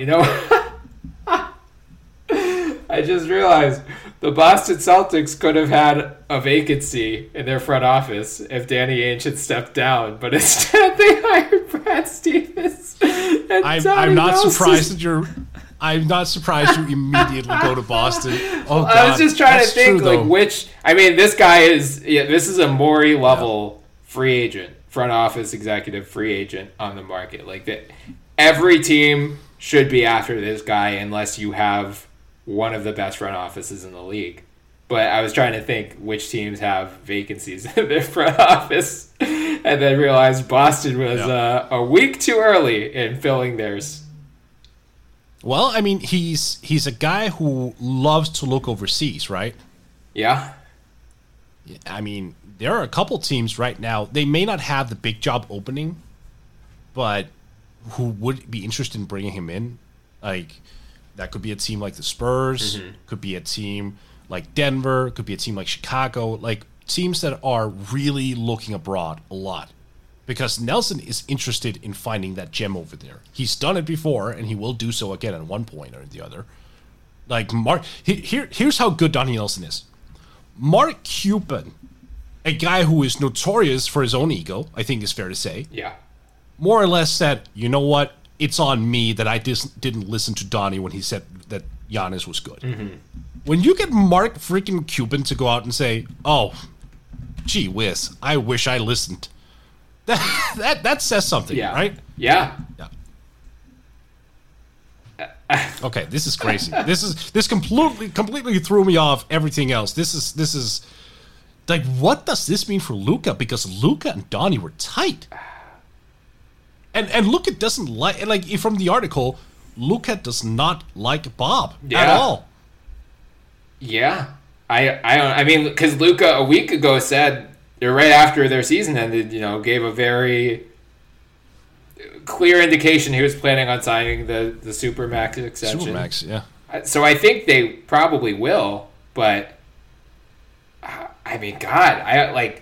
I just realized the Boston Celtics could have had a vacancy in their front office if Danny Ainge had stepped down, but instead they hired Brad Stevens. I'm not surprised you immediately go to Boston. Oh, God, I was just trying to think, true, this guy is, this is a Morey level free agent, front office executive free agent on the market. Like, that, every team should be after this guy unless you have one of the best front offices in the league. But I was trying to think which teams have vacancies in their front office, and then realized Boston was a week too early in filling theirs. Well, I mean, he's a guy who loves to look overseas, right? Yeah. I mean, there are a couple teams right now. They may not have the big job opening, but who would be interested in bringing him in? Like, that could be a team like the Spurs, could be a team like Denver, could be a team like Chicago, like teams that are really looking abroad a lot. Because Nelson is interested in finding that gem over there. He's done it before, and he will do so again at one point or the other. Like, here's how good Donnie Nelson is. Mark Cuban, a guy who is notorious for his own ego, I think is fair to say. Yeah. More or less said, you know what? It's on me that I didn't listen to Donnie when he said that Giannis was good. When you get Mark freaking Cuban to go out and say, oh, gee whiz, I wish I listened. That says something, right? Yeah. Okay, this is crazy. This completely threw me off everything else. This is like, what does this mean for Luka? Because Luka and Donnie were tight. And Luka doesn't like from the article, Luka does not like Bob at all. Yeah. I mean, because Luka a week ago said, right after their season ended, gave a very clear indication he was planning on signing the Supermax extension. Supermax, yeah. So I think they probably will, but I mean, God,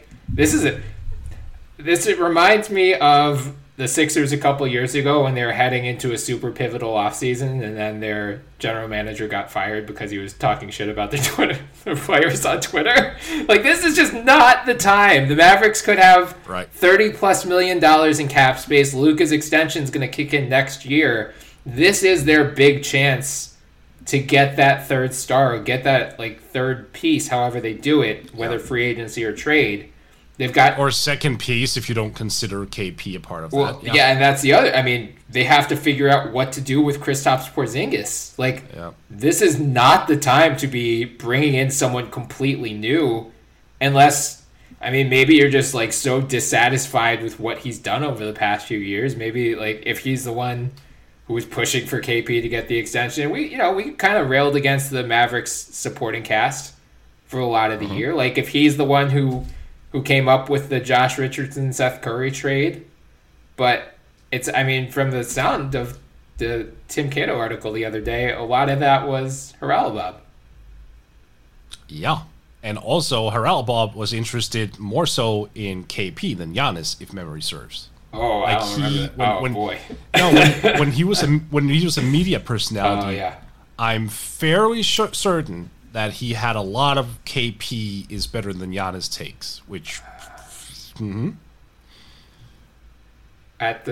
it reminds me of the Sixers a couple years ago when they were heading into a super pivotal offseason, and then their general manager got fired because he was talking shit about the players on Twitter. Like, this is just not the time. The Mavericks could have $30+ million in cap space. Luka's extension is going to kick in next year. This is their big chance to get that third star, or get that third piece, however they do it, whether free agency or trade. They've got, or second piece if you don't consider KP a part of that. Yeah, and that's the other. I mean, they have to figure out what to do with Kristaps Porzingis. This is not the time to be bringing in someone completely new, unless, I mean, maybe you're just so dissatisfied with what he's done over the past few years. Maybe if he's the one who was pushing for KP to get the extension. We kind of railed against the Mavericks supporting cast for a lot of the year. If he's the one who came up with the Josh Richardson, Seth Curry trade. But from the sound of the Tim Cato article the other day, a lot of that was Haralabob. Yeah. And also, Haralabob was interested more so in KP than Giannis, if memory serves. Oh, I don't remember boy. No, when he was a media personality, I'm fairly certain that he had a lot of KP is better than Giannis takes, which... At the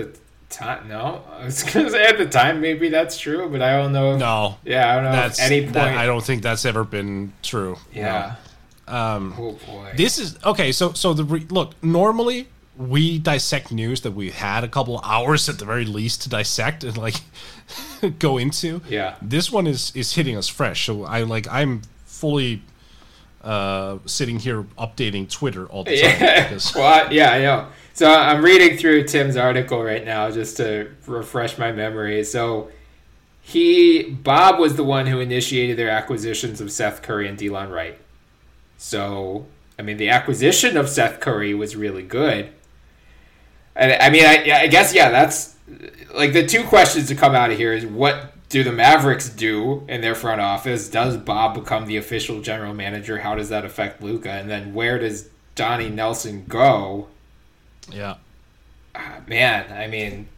No, I was gonna say at the time maybe that's true, but I don't know. No. Yeah, I don't know. At any point, I don't think that's ever been true. Yeah. No. Oh boy. This is okay. So look. Normally, we dissect news that we had a couple of hours at the very least to dissect and like go into. Yeah. This one is hitting us fresh. So I'm fully sitting here updating Twitter all the time. Yeah. Well, yeah, I know. So I'm reading through Tim's article right now just to refresh my memory. So Bob was the one who initiated their acquisitions of Seth Curry and Delon Wright. So, I mean, the acquisition of Seth Curry was really good. And I mean, I guess, yeah, that's like the two questions to come out of here is what do the Mavericks do in their front office? Does Bob become the official general manager? How does that affect Luka? And then where does Donnie Nelson go? Yeah. Man, I mean,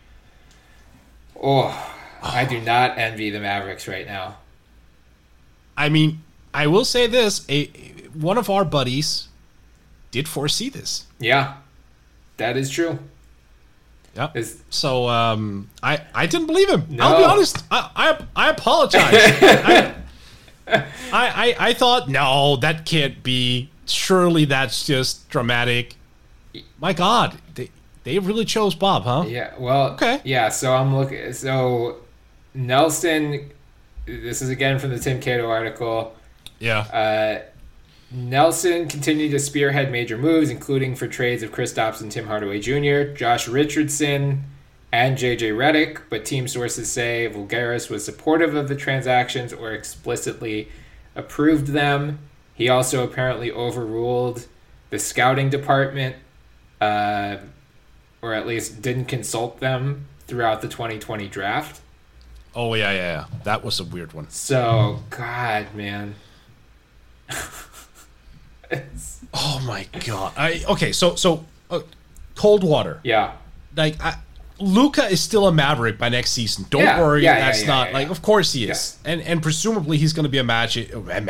I do not envy the Mavericks right now. I mean, I will say this: one of our buddies did foresee this. Yeah, that is true. Yeah. So I didn't believe him. No. I'll be honest. I apologize. I thought, no, that can't be. Surely that's just dramatic. My God, they really chose Bob, huh? Yeah. Well. Okay. Yeah. So I'm looking. So Nelson. This is again from the Tim Cato article. Yeah. Nelson continued to spearhead major moves, including for trades of Kristaps and Tim Hardaway Jr., Josh Richardson, and J.J. Redick, but team sources say Voulgaris was supportive of the transactions or explicitly approved them. He also apparently overruled the scouting department, or at least didn't consult them throughout the 2020 draft. Oh, yeah. That was a weird one. So, God, man. Oh my God! So cold water. Yeah. Like Luka is still a Maverick by next season. Don't worry, that's not like. Of course he is, and presumably he's going to be a Maverick,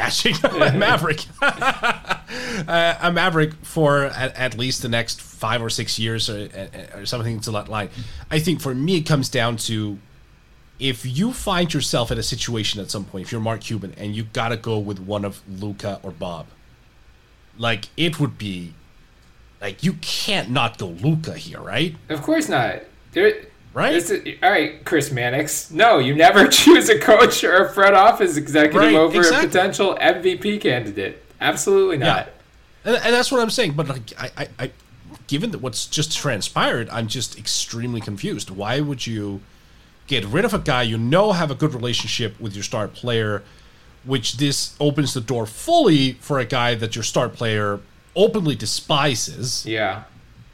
a Maverick for at least the next 5 or 6 years or something to that line. I think for me it comes down to if you find yourself in a situation at some point, if you're Mark Cuban and you got to go with one of Luka or Bob. Like, it would be... Like, you can't not go Luka here, right? Of course not. Right? All right, Chris Mannix. No, you never choose a coach or a front office executive over a potential MVP candidate. Absolutely not. Yeah. And that's what I'm saying. But, like, I given that what's just transpired, I'm just extremely confused. Why would you get rid of a guy you know have a good relationship with your star player... which this opens the door fully for a guy that your star player openly despises. Yeah.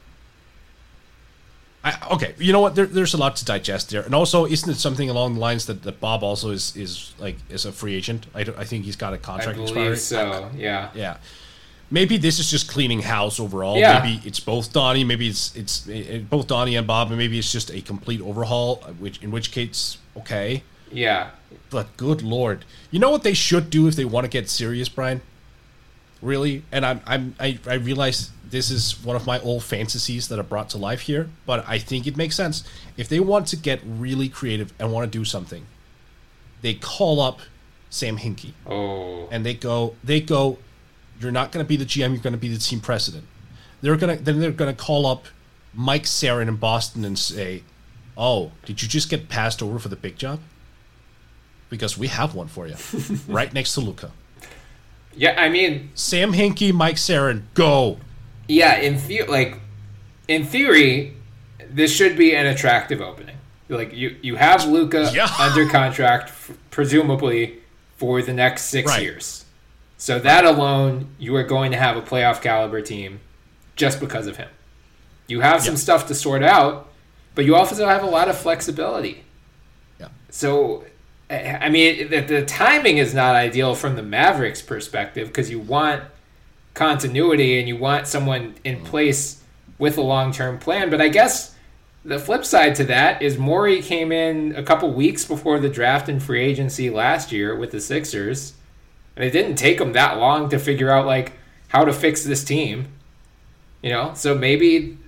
Okay, you know what? There's a lot to digest there. And also, isn't it something along the lines that Bob also is a free agent? I think he's got a contract expiring. I believe so, yeah. Yeah. Maybe this is just cleaning house overall. Yeah. Maybe it's both Donnie. Maybe it's both Donnie and Bob. And maybe it's just a complete overhaul, in which case, okay. Yeah. But good Lord, you know what they should do if they want to get serious, Brian? Really? And I realize this is one of my old fantasies that are brought to life here, but I think it makes sense. If they want to get really creative and want to do something, they call up Sam Hinkie. Oh. And they go, you're not going to be the GM, you're going to be the team president. They're going to call up Mike Sarin in Boston and say, oh, did you just get passed over for the big job? Because we have one for you, right next to Luka. Yeah, I mean... Sam Hinkie, Mike Sarin, go! Yeah, in theory, this should be an attractive opening. Like, you have Luka under contract, presumably, for the next 6 years. So that alone, you are going to have a playoff caliber team just because of him. You have some stuff to sort out, but you also have a lot of flexibility. Yeah. So... I mean, the timing is not ideal from the Mavericks' perspective because you want continuity and you want someone in place with a long-term plan. But I guess the flip side to that is Morey came in a couple weeks before the draft and free agency last year with the Sixers. And it didn't take him that long to figure out, like, how to fix this team. You know? So maybe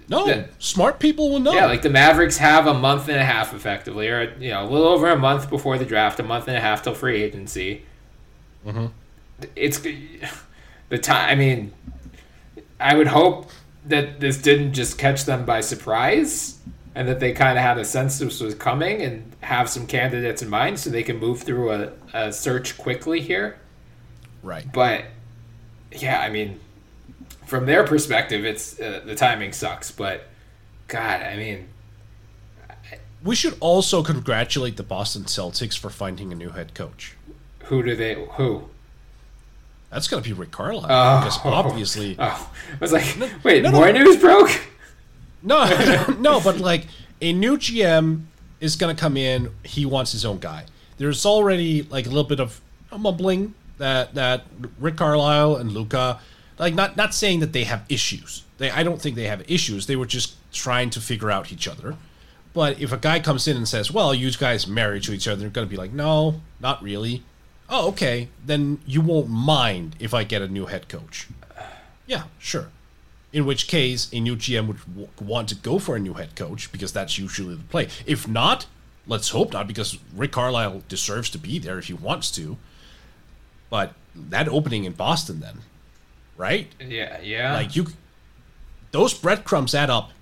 No, smart people will know. Yeah, like the Mavericks have a month and a half effectively, or a little over a month before the draft, a month and a half till free agency. Mm-hmm. It's the time. I mean, I would hope that this didn't just catch them by surprise, and that they kind of had a sense this was coming and have some candidates in mind so they can move through a search quickly here. Right. But yeah, I mean, from their perspective, it's the timing sucks. But God, I mean, we should also congratulate the Boston Celtics for finding a new head coach. Who? That's gonna be Rick Carlisle, because obviously. I was like, wait, more news broke? No, no, but like a new GM is gonna come in. He wants his own guy. There's already like a little bit of mumbling that Rick Carlisle and Luka, like not saying that they have issues. I don't think they have issues. They were just trying to figure out each other. But if a guy comes in and says, "Well, you guys married to each other," they're gonna be like, "No, not really." Oh, okay. Then you won't mind if I get a new head coach. Yeah, sure. In which case, a new GM would want to go for a new head coach because that's usually the play. If not, let's hope not, because Rick Carlisle deserves to be there if he wants to. But that opening in Boston then, right? Yeah. Like those breadcrumbs add up.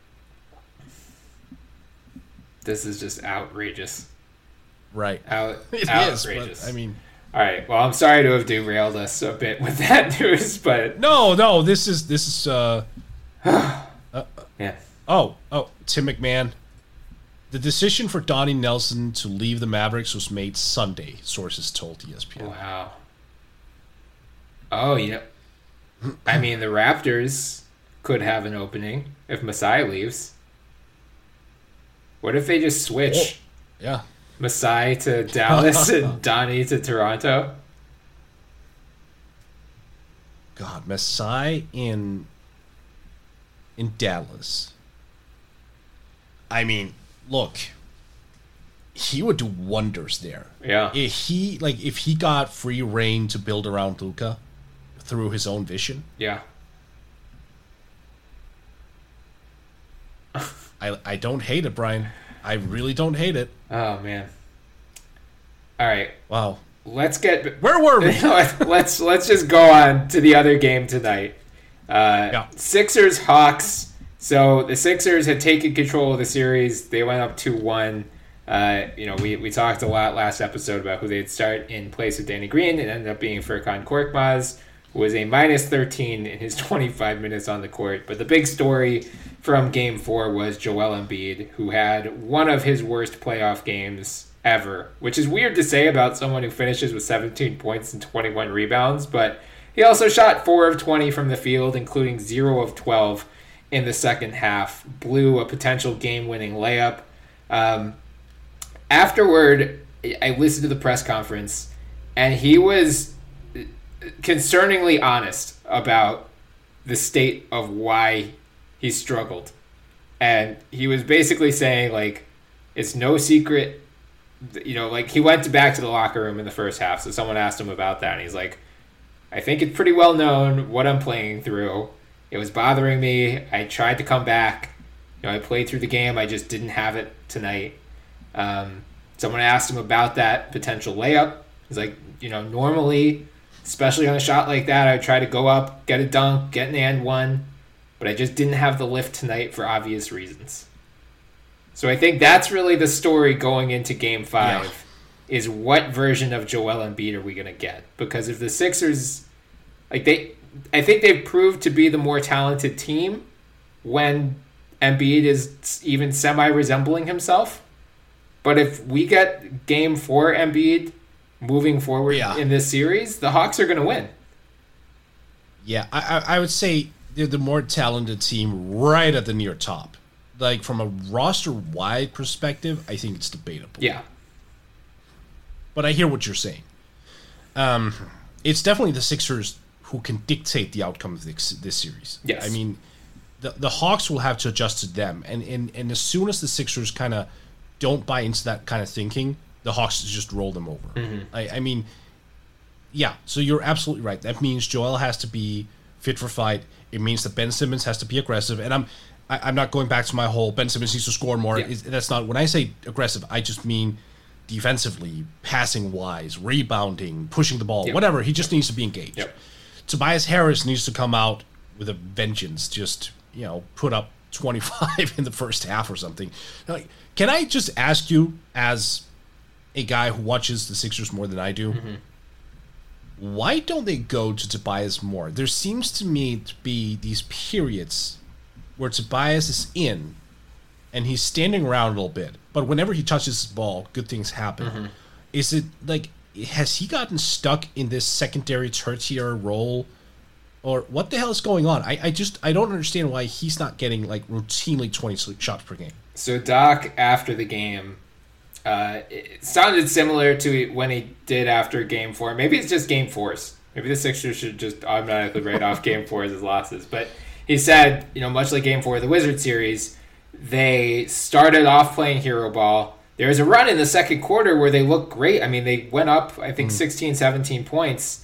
This is just outrageous. Right. It outrageous. Is, but, I mean, all right. Well, I'm sorry to have derailed us a bit with that news, but no. This is. Yeah. Oh, Tim McMahon. The decision for Donnie Nelson to leave the Mavericks was made Sunday, sources told ESPN. Wow. Oh, I mean, the Raptors could have an opening if Masai leaves. What if they just switch? Oh, yeah. Masai to Dallas and Donnie to Toronto? God, Masai in Dallas. I mean, look, he would do wonders there. Yeah. If he got free reign to build around Luka through his own vision. Yeah. I don't hate it, Brian. I really don't hate it. Oh man. All right. Wow. Let's get. Where were we? let's just go on to the other game tonight. Sixers Hawks. So the Sixers had taken control of the series. They went up 2-1. We talked a lot last episode about who they'd start in place of Danny Green. It ended up being Furkan Korkmaz, who was a minus 13 in his 25 minutes on the court. But the big story from Game 4 was Joel Embiid, who had one of his worst playoff games ever, which is weird to say about someone who finishes with 17 points and 21 rebounds, but he also shot 4 of 20 from the field, including 0 of 12 in the second half, blew a potential game-winning layup. Afterward, I listened to the press conference, and he was concerningly honest about the state of why he struggled. And he was basically saying, like, it's no secret, like he went back to the locker room in the first half, so someone asked him about that, and he's like, I think it's pretty well known what I'm playing through. It was bothering me. I tried to come back. I played through the game. I just didn't have it tonight. Someone asked him about that potential layup. He's like, normally, especially on a shot like that, I try to go up, get a dunk, get an and one, but I just didn't have the lift tonight for obvious reasons. So I think that's really the story going into Game 5, is what version of Joel Embiid are we going to get? Because if the Sixers, I think they've proved to be the more talented team when Embiid is even semi-resembling himself. But if we get Game 4 Embiid moving forward in this series, the Hawks are going to win. Yeah, I would say they're the more talented team right at the near top. Like, from a roster-wide perspective, I think it's debatable. Yeah. But I hear what you're saying. It's definitely the Sixers who can dictate the outcome of this series. Yes. I mean, the Hawks will have to adjust to them. And as soon as the Sixers kind of don't buy into that kind of thinking, the Hawks just roll them over. Mm-hmm. I mean, yeah, so you're absolutely right. That means Joel has to be fit for fight. It means that Ben Simmons has to be aggressive. And I'm not going back to my whole Ben Simmons needs to score more. Yeah. That's not, when I say aggressive, I just mean defensively, passing wise, rebounding, pushing the ball, whatever. He just needs to be engaged. Yep. Tobias Harris needs to come out with a vengeance, just, put up 25 in the first half or something. Like, can I just ask you, as a guy who watches the Sixers more than I do, why don't they go to Tobias more? There seems to me to be these periods where Tobias is in and he's standing around a little bit, but whenever he touches the ball, good things happen. Is it like, has he gotten stuck in this secondary, tertiary role? Or what the hell is going on? I don't understand why he's not getting like routinely 20 shots per game. So Doc, after the game, it sounded similar to when he did after Game 4. Maybe it's just Game 4s. Maybe the Sixers should just automatically write off Game 4s as losses. But he said, much like Game 4 of the Wizards series, they started off playing hero ball. There was a run in the second quarter where they looked great. I mean, they went up, I think, 16, 17 points.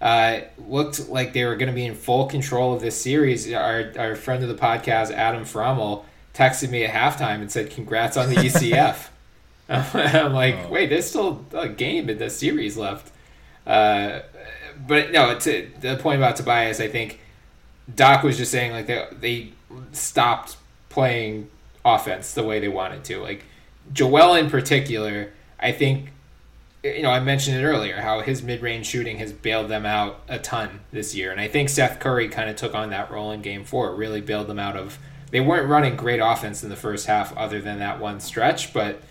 Looked like they were going to be in full control of this series. Our friend of the podcast, Adam Frommel, texted me at halftime and said, "Congrats on the ECF." I'm like, wait, there's still a game in the series left. But no, to the point about Tobias, I think Doc was just saying like they stopped playing offense the way they wanted to. Like Joel in particular, I think, I mentioned it earlier, how his mid-range shooting has bailed them out a ton this year. And I think Seth Curry kind of took on that role in Game 4. It really bailed them out of... They weren't running great offense in the first half other than that one stretch, but,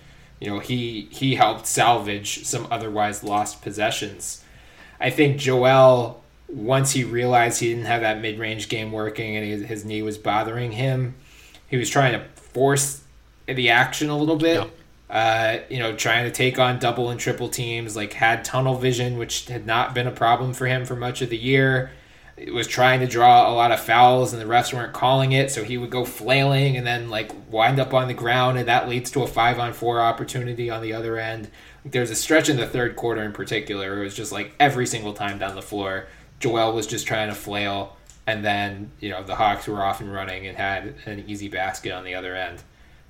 he helped salvage some otherwise lost possessions. I think Joel, once he realized he didn't have that mid-range game working and his knee was bothering him, he was trying to force the action a little bit. Trying to take on double and triple teams, like had tunnel vision, which had not been a problem for him for much of the year. It was trying to draw a lot of fouls and the refs weren't calling it, so he would go flailing and then wind up on the ground, and that leads to a 5-on-4 opportunity on the other end. There's a stretch in the third quarter in particular, it was just like every single time down the floor, Joel was just trying to flail, and then, the Hawks were off and running and had an easy basket on the other end.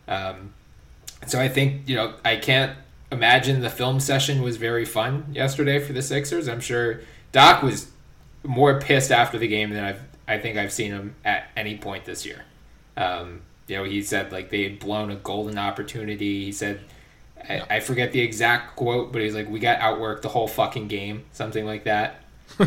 So I think, I can't imagine the film session was very fun yesterday for the Sixers. I'm sure Doc was more pissed after the game than I think I've seen him at any point this year. He said they had blown a golden opportunity. He said, I forget the exact quote, but he's like, we got outworked the whole fucking game, something like that.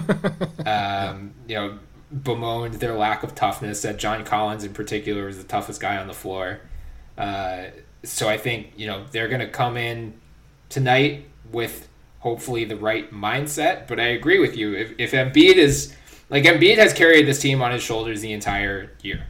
Bemoaned their lack of toughness, said John Collins in particular was the toughest guy on the floor. So I think, they're going to come in tonight with hopefully the right mindset. But I agree with you. If Embiid is... Embiid has carried this team on his shoulders the entire year.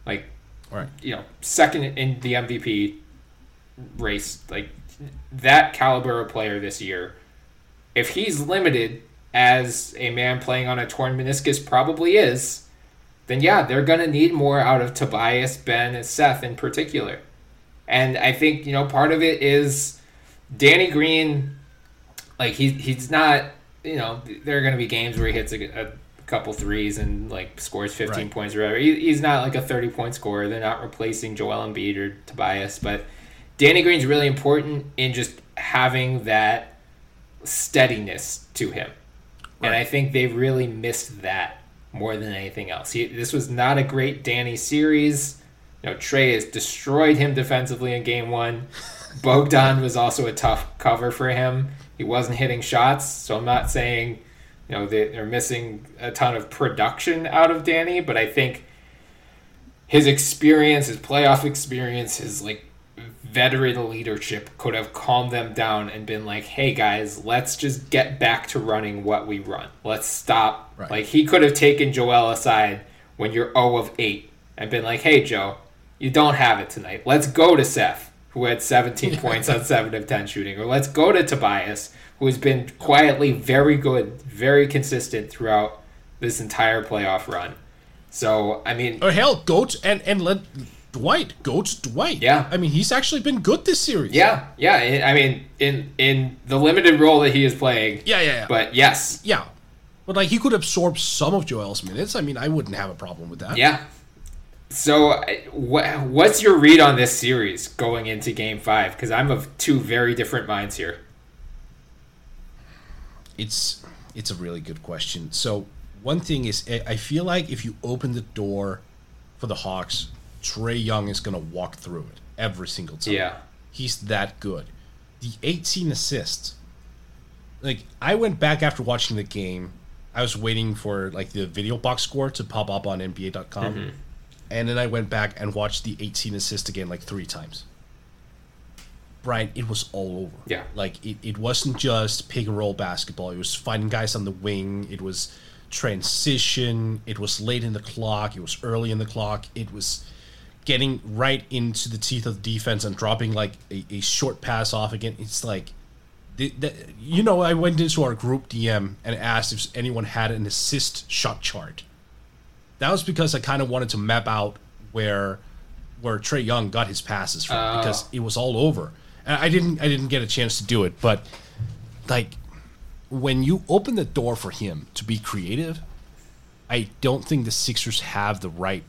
Second in the MVP race. That caliber of player this year, if he's limited as a man playing on a torn meniscus probably is, then yeah, they're going to need more out of Tobias, Ben, and Seth in particular. And I think, part of it is Danny Green, he's not, there are going to be games where he hits a couple threes and, scores 15 points or whatever. He's not, a 30-point scorer. They're not replacing Joel Embiid or Tobias. But Danny Green's really important in just having that steadiness to him. Right. And I think they've really missed that more than anything else. This was not a great Danny series. Trey has destroyed him defensively in Game 1. Bogdan was also a tough cover for him. He wasn't hitting shots, so I'm not saying, they're missing a ton of production out of Danny, but I think his experience, his playoff experience, his, veteran leadership could have calmed them down and been like, hey, guys, let's just get back to running what we run. Let's stop. Right. He could have taken Joel aside when you're 0 of 8 and been like, hey, Joe, you don't have it tonight. Let's go to Seth, who had 17 points on 7 of 10 shooting. Or let's go to Tobias, who has been quietly very good, very consistent throughout this entire playoff run. So, I mean... Or hell, go to, and let Dwight. Go to Dwight. Yeah. I mean, he's actually been good this series. Yeah. I mean, in the limited role that he is playing. Yeah. But yes. Yeah. But, he could absorb some of Joel's minutes. I mean, I wouldn't have a problem with that. Yeah. So, what's your read on this series going into Game 5? Because I'm of two very different minds here. It's a really good question. So one thing is, I feel like if you open the door for the Hawks, Trae Young is going to walk through it every single time. Yeah. He's that good. The 18 assists. Like, I went back after watching the game. I was waiting for, like, the video box score to pop up on NBA.com. Mm-hmm. And then I went back and watched the 18 assists again, like, 3 times. Brian, it was all over. Yeah. Like, it wasn't just pick and roll basketball. It was finding guys on the wing. It was transition. It was late in the clock. It was early in the clock. It was getting right into the teeth of the defense and dropping, like, a short pass off again. It's like, I went into our group DM and asked if anyone had an assist shot chart. That was because I kind of wanted to map out where Trae Young got his passes from, because it was all over. And I didn't get a chance to do it, but like, when you open the door for him to be creative, I don't think the Sixers have the right.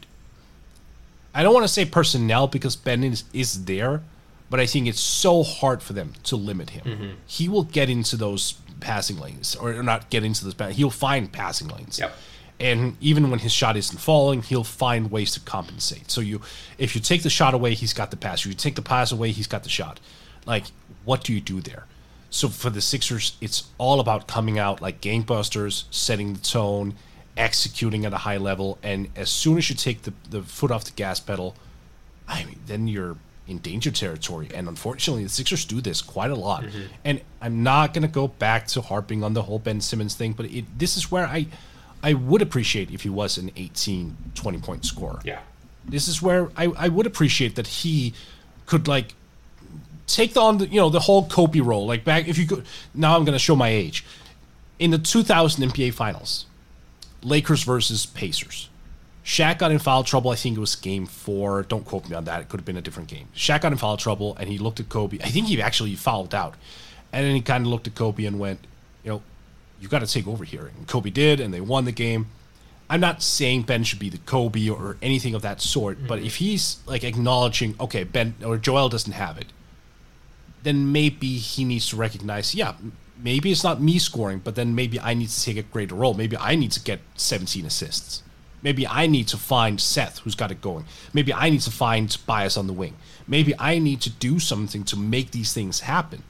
I don't want to say personnel, because Ben is there, but I think it's so hard for them to limit him. Mm-hmm. He will get into those passing lanes, or not get into those. He'll find passing lanes. Yep. And even when his shot isn't falling, he'll find ways to compensate. So if you take the shot away, he's got the pass. If you take the pass away, he's got the shot. Like, what do you do there? So for the Sixers, it's all about coming out like gangbusters, setting the tone, executing at a high level, and as soon as you take the foot off the gas pedal, I mean, then you're in danger territory. And unfortunately, the Sixers do this quite a lot. Mm-hmm. And I'm not going to go back to harping on the whole Ben Simmons thing, but this is where I would appreciate if he was an 18, 20-point scorer. Yeah. This is where I would appreciate that he could, like, take on the whole Kobe role. Like, back, if you could, now I'm going to show my age. In the 2000 NBA Finals, Lakers versus Pacers, Shaq got in foul trouble. I think it was game 4. Don't quote me on that. It could have been a different game. Shaq got in foul trouble, and he looked at Kobe. I think he actually fouled out. And then he kind of looked at Kobe and went, you got to take over here. And Kobe did, and they won the game. I'm not saying Ben should be the Kobe or anything of that sort, mm-hmm. but if he's, like, acknowledging, okay, Ben or Joel doesn't have it, then maybe he needs to recognize, maybe it's not me scoring, but then maybe I need to take a greater role. Maybe I need to get 17 assists. Maybe I need to find Seth, who's got it going. Maybe I need to find Tobias on the wing. Maybe I need to do something to make these things happen.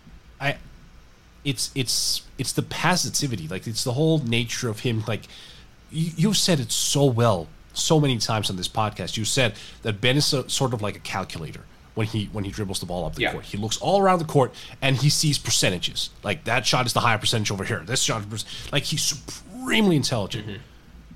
It's the positivity. Like, it's the whole nature of him. Like, you've said it so well so many times on this podcast. You said that Ben is sort of like a calculator when he dribbles the ball up the court. He looks all around the court and he sees percentages. Like, that shot is the higher percentage over here. This shot is, like, he's supremely intelligent. Mm-hmm.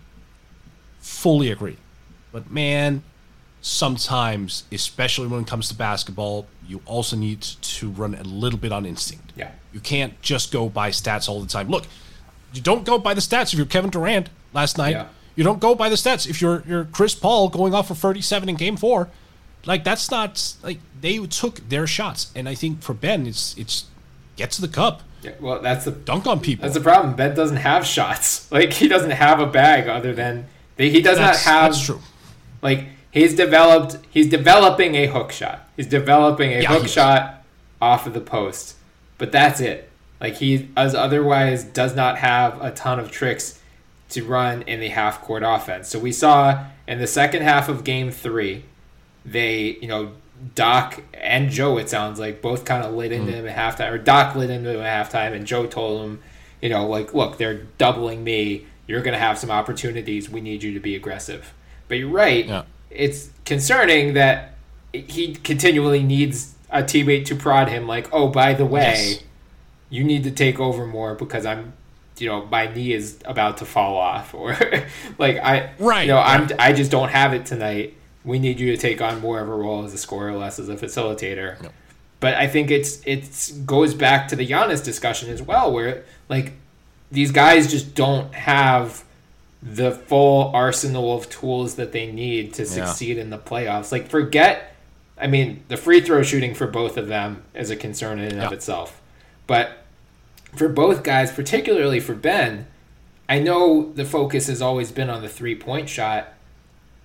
Fully agree. But, man, sometimes, especially when it comes to basketball, you also need to run a little bit on instinct. Yeah. You can't just go by stats all the time. Look, you don't go by the stats if you're Kevin Durant last night. Yeah. You don't go by the stats if you're Chris Paul going off for 37 in Game 4. Like, that's not, like, they took their shots. And I think for Ben, it's get to the cup. Yeah, well, that's the dunk on people. That's the problem. Ben doesn't have shots. Like, he doesn't have a bag other than he does not have. That's true. Like, he's developing a hook shot. He's developing a hook shot off of the post. But that's it. Like, he otherwise does not have a ton of tricks to run in the half court offense. So we saw in the second half of Game 3, they, Doc and Joe, it sounds like, both kind of lit into him at halftime, or Doc lit into him at halftime, and Joe told him, like, look, they're doubling me. You're going to have some opportunities. We need you to be aggressive. But you're right. Yeah. It's concerning that he continually needs a teammate to prod him, like, oh, by the way, you need to take over more because I'm, my knee is about to fall off, or like I just don't have it tonight. We need you to take on more of a role as a scorer, less as a facilitator. No. But I think it's goes back to the Giannis discussion as well, where, like, these guys just don't have the full arsenal of tools that they need to succeed in the playoffs. Like, the free throw shooting for both of them is a concern in and of itself. But for both guys, particularly for Ben, I know the focus has always been on the 3-point shot.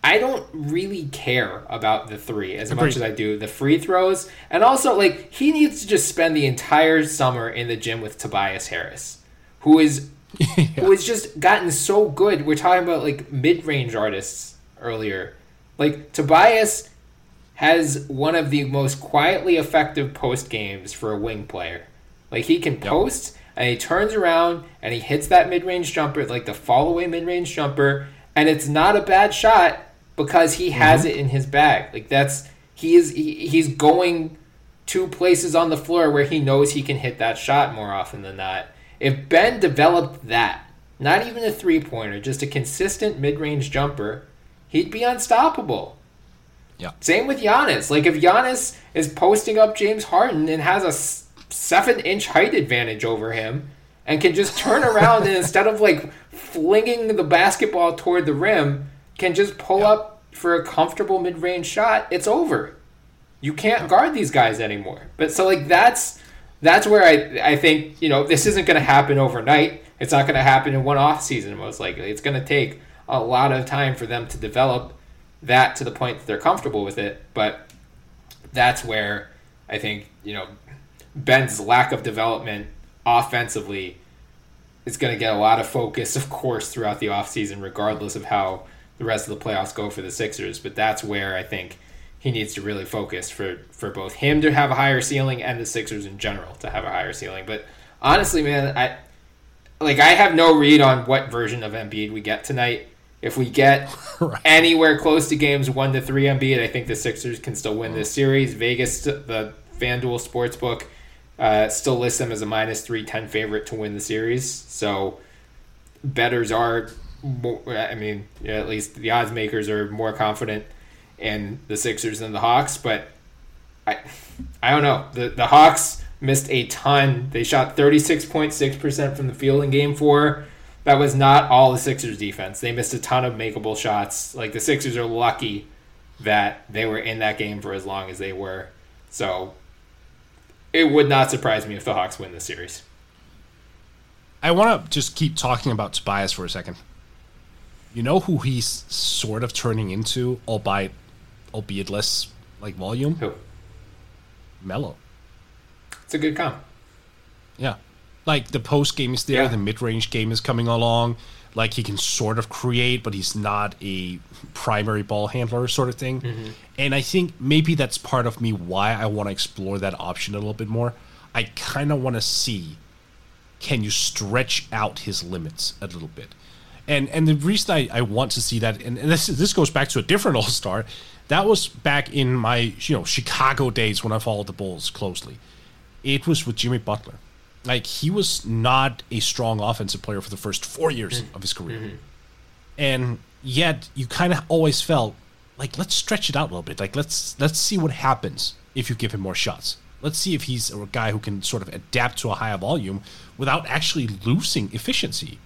I don't really care about the three as much as I do the free throws. And also, like, he needs to just spend the entire summer in the gym with Tobias Harris, who is just gotten so good. We're talking about, like, mid-range artists earlier. Like, Tobias has one of the most quietly effective post games for a wing player. Like, he can post, and he turns around, and he hits that mid-range jumper, like the fall-away mid-range jumper, and it's not a bad shot because he has it in his bag. Like, he's going to places on the floor where he knows he can hit that shot more often than not. If Ben developed that, not even a three-pointer, just a consistent mid-range jumper, he'd be unstoppable. Yeah. Same with Giannis. Like, if Giannis is posting up James Harden and has a 7-inch height advantage over him and can just turn around and instead of, like, flinging the basketball toward the rim, can just pull up for a comfortable mid-range shot, it's over. You can't guard these guys anymore. But so, like, that's where I think, you know, this isn't going to happen overnight. It's not going to happen in one off season, most likely. It's going to take a lot of time for them to develop that to the point that they're comfortable with it. But that's where I think, you know, Ben's lack of development offensively is going to get a lot of focus, of course, throughout the offseason, regardless of how the rest of the playoffs go for the Sixers. But that's where I think he needs to really focus for both him to have a higher ceiling and the Sixers in general to have a higher ceiling. But honestly, man, I have no read on what version of Embiid we get tonight. If we get anywhere close to games 1-3 Embiid, I think the Sixers can still win this series. Vegas, the FanDuel Sportsbook, still lists them as a -310 favorite to win the series. So bettors are, at least the odds makers are more confident in the Sixers than the Hawks. But I don't know. The Hawks missed a ton. They shot 36.6% from the field in Game 4. That was not all the Sixers defense. They missed a ton of makeable shots. Like, the Sixers are lucky that they were in that game for as long as they were. So it would not surprise me if the Hawks win this series. I want to just keep talking about Tobias for a second. You know who he's sort of turning into, albeit less like volume? Who? Melo. It's a good comp. Yeah. Like, the post game is there, the mid-range game is coming along. Like, he can sort of create, but he's not a primary ball handler sort of thing. Mm-hmm. And I think maybe that's part of me why I want to explore that option a little bit more. I kind of want to see, can you stretch out his limits a little bit? And the reason I want to see that, and this goes back to a different All-Star, that was back in my Chicago days when I followed the Bulls closely. It was with Jimmy Butler. Like, he was not a strong offensive player for the first 4 years of his career. Mm-hmm. And yet, you kind of always felt, like, let's stretch it out a little bit. Like, let's see what happens if you give him more shots. Let's see if he's a guy who can sort of adapt to a higher volume without actually losing efficiency.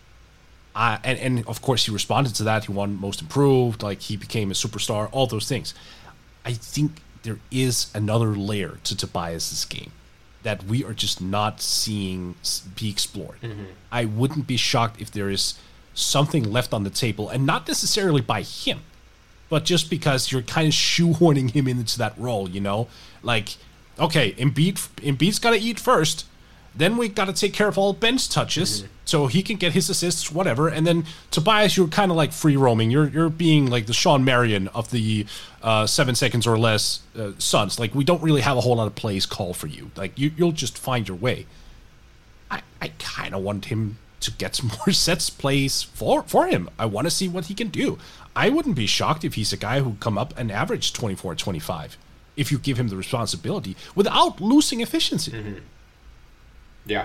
And of course, he responded to that. He won Most Improved. Like, he became a superstar. All those things. I think there is another layer to Tobias's game that we are just not seeing be explored. Mm-hmm. I wouldn't be shocked if there is something left on the table, and not necessarily by him, but just because you're kind of shoehorning him into that role, you know? Like, okay, Embiid's got to eat first, then we got to take care of all Ben's touches, so he can get his assists, whatever, and then Tobias, you're kind of like free roaming. You're being like the Sean Marion of the 7 seconds or less Suns. Like, we don't really have a whole lot of plays called for you. Like, you'll just find your way. I kind of want him to get some more sets plays for him. I want to see what he can do. I wouldn't be shocked if he's a guy who come up and average 24, 25 if you give him the responsibility without losing efficiency. Mm-hmm. Yeah,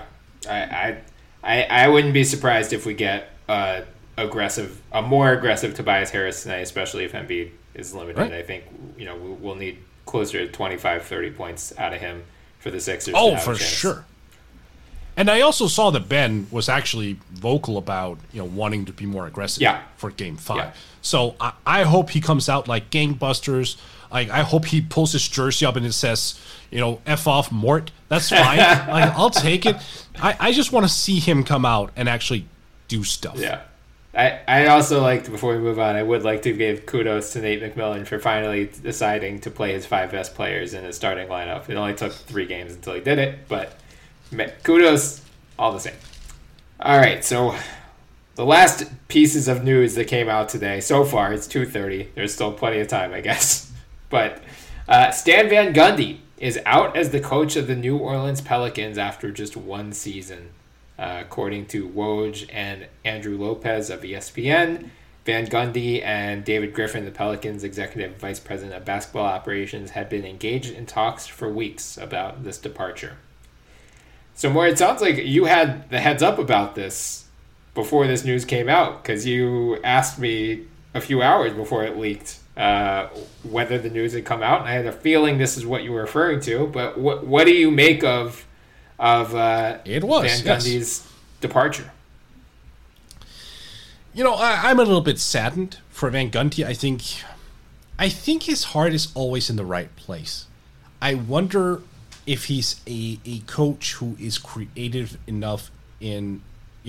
I wouldn't be surprised if we get a more aggressive Tobias Harris tonight, especially if Embiid is limited. Right. I think we'll need closer to 25, 30 points out of him for the Sixers. Oh, for sure. And I also saw that Ben was actually vocal about wanting to be more aggressive for Game 5. Yeah. So I hope he comes out like gangbusters. Like, I hope he pulls his jersey up and it says, F off Mort. That's fine. Like, I'll take it. I just want to see him come out and actually do stuff. Yeah. I also liked, before we move on, I would like to give kudos to Nate McMillan for finally deciding to play his 5 best players in his starting lineup. It only took 3 games until he did it, but kudos all the same. All right, so the last pieces of news that came out today, so far, it's 2:30. There's still plenty of time, I guess. But Stan Van Gundy is out as the coach of the New Orleans Pelicans after just 1 season. According to Woj and Andrew Lopez of ESPN, Van Gundy and David Griffin, the Pelicans' executive vice president of basketball operations, had been engaged in talks for weeks about this departure. So, Maury, it sounds like you had the heads up about this before this news came out, because you asked me a few hours before it leaked whether the news had come out, and I had a feeling this is what you were referring to. But what do you make of Van Gundy's departure? I'm a little bit saddened for Van Gundy. I think his heart is always in the right place. I wonder if he's a coach who is creative enough in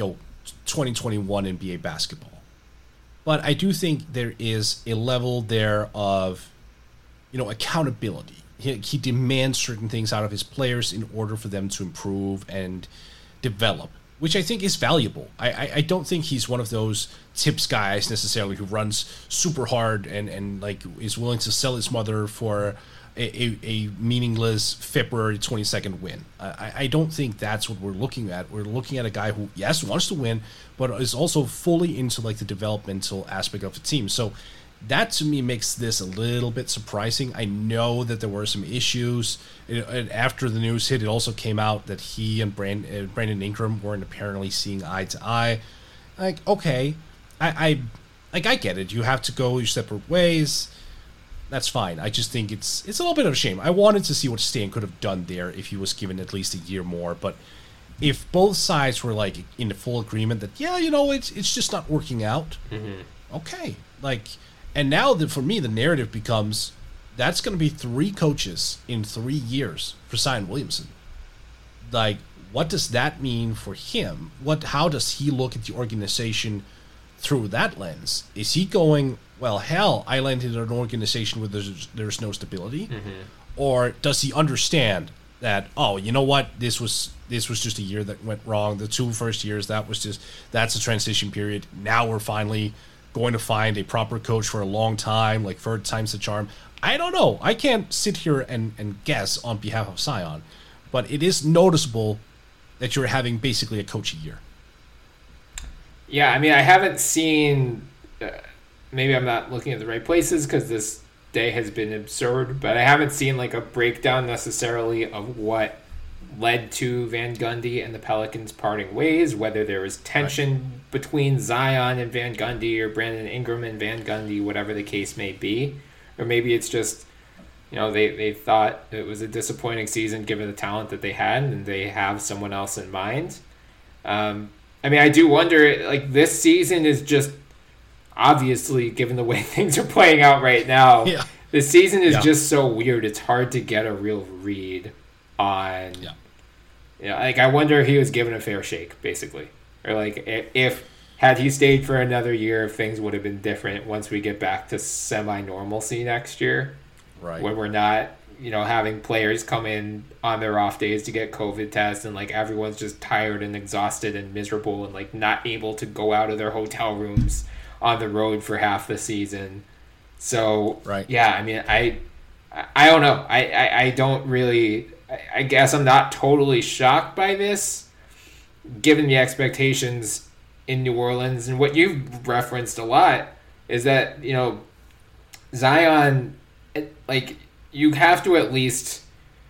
2021 NBA basketball. But I do think there is a level there of accountability. He demands certain things out of his players in order for them to improve and develop, which I think is valuable. I don't think he's one of those tips guys necessarily who runs super hard and like is willing to sell his mother for a meaningless February 22nd win. I don't think that's what we're looking at. We're looking at a guy who, yes, wants to win, but is also fully into like the developmental aspect of the team. So that to me makes this a little bit surprising. I know that there were some issues. And after the news hit, it also came out that he and Brandon Ingram weren't apparently seeing eye to eye. Like, okay, I get it. You have to go your separate ways. That's fine. I just think it's a little bit of a shame. I wanted to see what Stan could have done there if he was given at least a year more. But if both sides were like in full agreement that it's just not working out, okay, like. And now for me, the narrative becomes that's going to be 3 coaches in 3 years for Zion Williamson. Like, what does that mean for him? How does he look at the organization through that lens? Is he going, well, hell, I landed in an organization where there's no stability? Or does he understand that, oh, you know what, this was just a year that went wrong. The 2 first years, that's a transition period. Now we're finally going to find a proper coach for a long time, like 3rd time's the charm. I don't know. I can't sit here and guess on behalf of Zion, but it is noticeable that you're having basically a coach a year. Yeah, I mean, I haven't seen, maybe I'm not looking at the right places because this day has been absurd, but I haven't seen like a breakdown necessarily of what led to Van Gundy and the Pelicans parting ways, whether there was tension between Zion and Van Gundy or Brandon Ingram and Van Gundy, whatever the case may be. Or maybe it's just, they thought it was a disappointing season given the talent that they had and they have someone else in mind. I mean, I do wonder, like, this season is just, obviously, given the way things are playing out right now, this season is just so weird. It's hard to get a real read on, like, I wonder if he was given a fair shake, basically. Or, like, had he stayed for another year, if things would have been different once we get back to semi-normalcy next year. Right. When we're not, having players come in on their off days to get COVID tests and, like, everyone's just tired and exhausted and miserable and, like, not able to go out of their hotel rooms on the road for half the season. So, yeah, I mean, I don't know. I don't really... I guess I'm not totally shocked by this, given the expectations in New Orleans. And what you've referenced a lot is that, Zion, like, you have to at least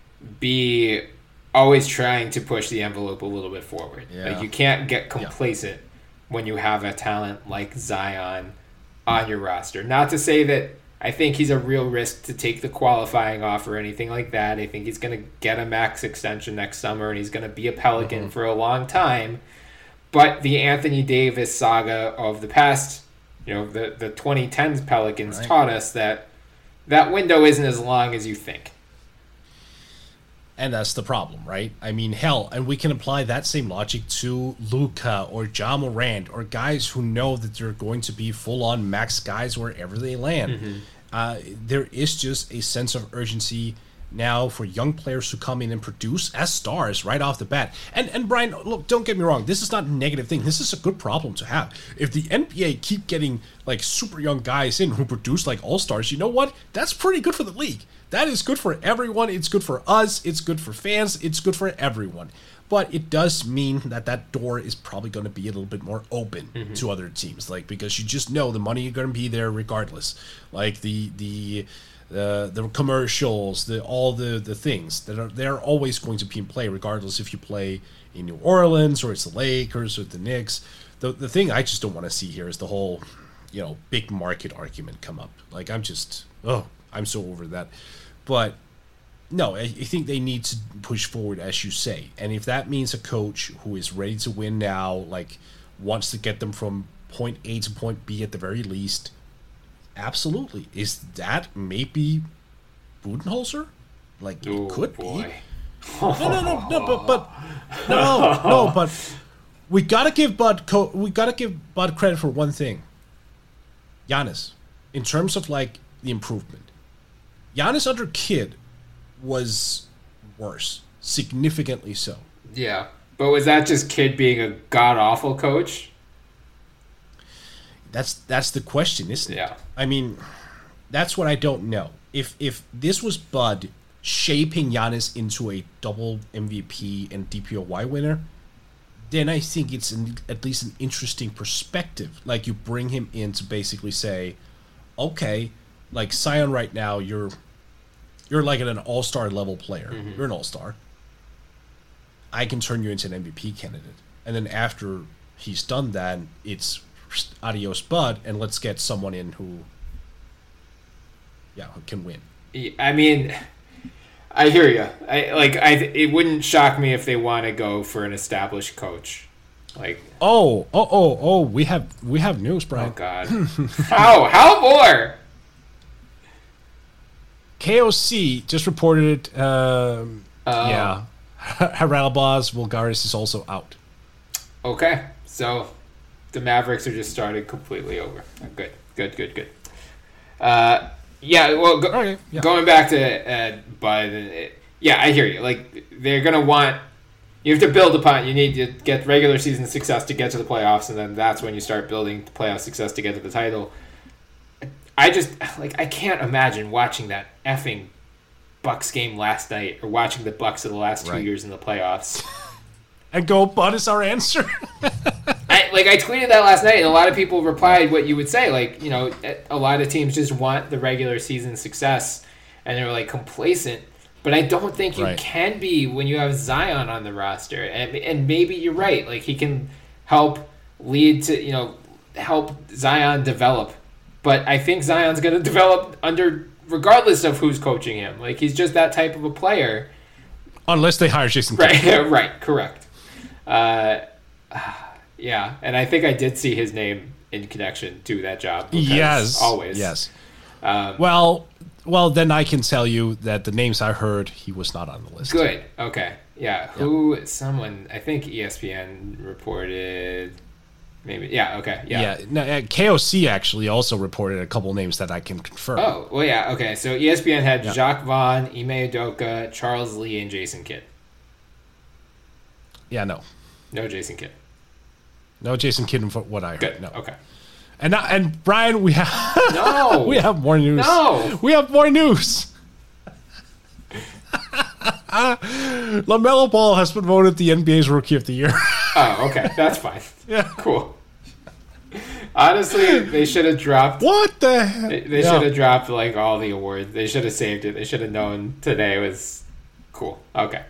be always trying to push the envelope a little bit forward. Yeah. Like, you can't get complacent when you have a talent like Zion on your roster. Not to say that I think he's a real risk to take the qualifying offer or anything like that. I think he's going to get a max extension next summer and he's going to be a Pelican for a long time. But the Anthony Davis saga of the past, the 2010s Pelicans taught us that window isn't as long as you think. And that's the problem, right? I mean, hell, and we can apply that same logic to Luka or Ja Morant or guys who know that they're going to be full-on max guys wherever they land. There is just a sense of urgency now for young players who come in and produce as stars right off the bat. And Brian, look, don't get me wrong. This is not a negative thing. This is a good problem to have. If the NBA keep getting like super young guys in who produce like all-stars, you know what? That's pretty good for the league. That is good for everyone. It's good for us. It's good for fans. It's good for everyone. But it does mean that that door is probably going to be a little bit more open to other teams, like because you just know the money is going to be there regardless. Like the commercials, all the things that they're always going to be in play, regardless if you play in New Orleans or it's the Lakers or the Knicks. The thing I just don't want to see here is the whole, big market argument come up. Like I'm so over that. But no, I think they need to push forward, as you say. And if that means a coach who is ready to win now, like wants to get them from point A to point B at the very least, absolutely. Is that maybe Budenholzer? Like it could be. No, but we gotta give Bud credit for one thing. Giannis, in terms of like the improvement. Giannis under Kidd was worse, significantly so. Yeah, but was that just Kidd being a god-awful coach? That's the question, isn't it? Yeah. I mean, that's what I don't know. If this was Bud shaping Giannis into a double MVP and DPOY winner, then I think it's at least an interesting perspective. Like you bring him in to basically say, okay, like Zion right now, you're like an all-star level player. You're an all-star. I can turn you into an MVP candidate. And then after he's done that, it's adios Bud, and let's get someone in who can win. I mean, I hear you. It wouldn't shock me if they want to go for an established coach. Like we have news, Brian. Oh God. How more? KOC just reported Haralabos Vulgaris is also out. Okay. So the Mavericks are just started completely over. Good. Going back to Bud, I hear you. Like, they're going to want... You have to build upon... You need to get regular season success to get to the playoffs, and then that's when you start building playoff success to get to the title. I just... I can't imagine watching that effing Bucks game last night, or watching the Bucks of the last 2 years in the playoffs. And go, Bud is our answer. I tweeted that last night, and a lot of people replied what you would say. A lot of teams just want the regular season success, and they're complacent. But I don't think you can be when you have Zion on the roster. And maybe you're right. He can help lead to, help Zion develop. But I think Zion's going to develop regardless of who's coaching him. He's just that type of a player. Unless they hire Jason Kidd. Right, correct. Yeah, and I think I did see his name in connection to that job. Yes. Always. Yes. Well, then I can tell you that the names I heard, he was not on the list. Good. Okay. Yeah. Someone, I think ESPN reported, maybe. Yeah, okay. Yeah. No, KOC actually also reported a couple names that I can confirm. Oh, well, yeah, okay. So ESPN had Jacques Vaughn, Ime Udoka, Charles Lee, and Jason Kidd. Yeah, no. No Jason Kidd. No Jason Kidd from what I heard. Good. No. Okay. And Brian, we have we have more news. No. We have more news. LaMelo Ball has been voted the NBA's Rookie of the Year. Oh, okay. That's fine. Yeah. Cool. Honestly, they should have dropped... What the heck? They should have dropped, all the awards. They should have saved it. They should have known today was cool. Okay.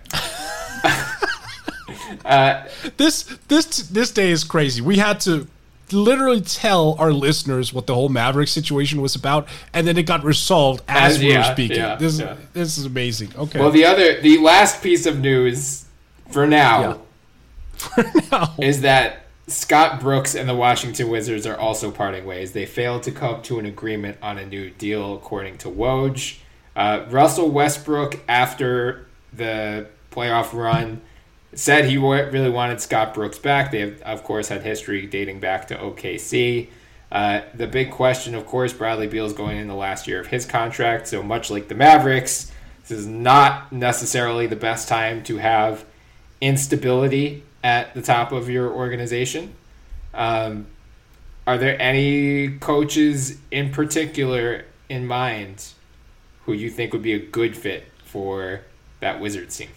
This day is crazy. We had to literally tell our listeners what the whole Maverick situation was about, and then it got resolved as we were speaking. This is amazing. Okay. Well, the last piece of news for now is that Scott Brooks and the Washington Wizards are also parting ways. They failed to come to an agreement on a new deal, according to Woj. Russell Westbrook, after the playoff run. Said he really wanted Scott Brooks back. They have, of course, had history dating back to OKC. The big question, of course, Bradley Beal's going in the last year of his contract. So much like the Mavericks, this is not necessarily the best time to have instability at the top of your organization. Are there any coaches in particular in mind who you think would be a good fit for that Wizards team?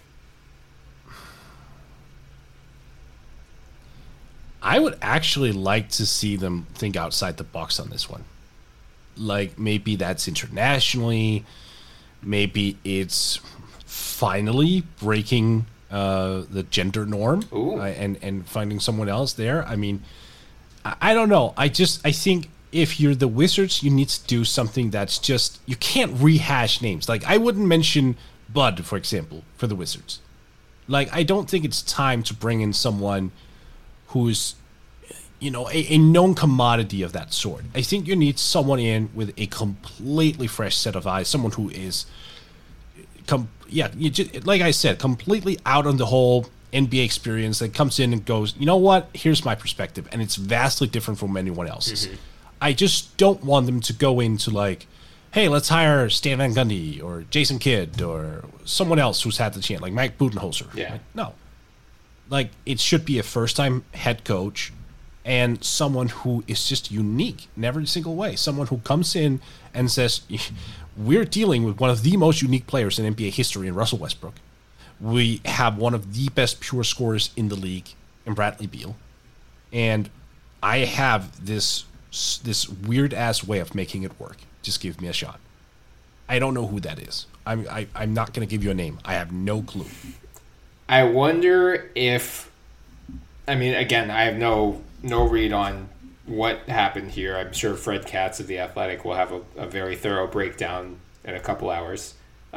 I would actually like to see them think outside the box on this one. Like, maybe that's internationally. Maybe it's finally breaking the gender norm and finding someone else there. I mean, I don't know. I think if you're the Wizards, you need to do something that's just, you can't rehash names. Like, I wouldn't mention Bud, for example, for the Wizards. Like, I don't think it's time to bring in someone who's, a known commodity of that sort. I think you need someone in with a completely fresh set of eyes, someone who is, like I said, completely out on the whole NBA experience, that comes in and goes, you know what, here's my perspective, and it's vastly different from anyone else's. Mm-hmm. I just don't want them to go into like, hey, let's hire Stan Van Gundy or Jason Kidd or someone else who's had the chance, like Mike Budenholzer. Yeah. Like, no. Like, it should be a first-time head coach and someone who is just unique in every single way. Someone who comes in and says, we're dealing with one of the most unique players in NBA history in Russell Westbrook. We have one of the best pure scorers in the league in Bradley Beal. And I have this weird-ass way of making it work. Just give me a shot. I don't know who that is. I'm not going to give you a name. I have no clue. I wonder if, again, I have no read on what happened here. I'm sure Fred Katz of The Athletic will have a very thorough breakdown in a couple hours.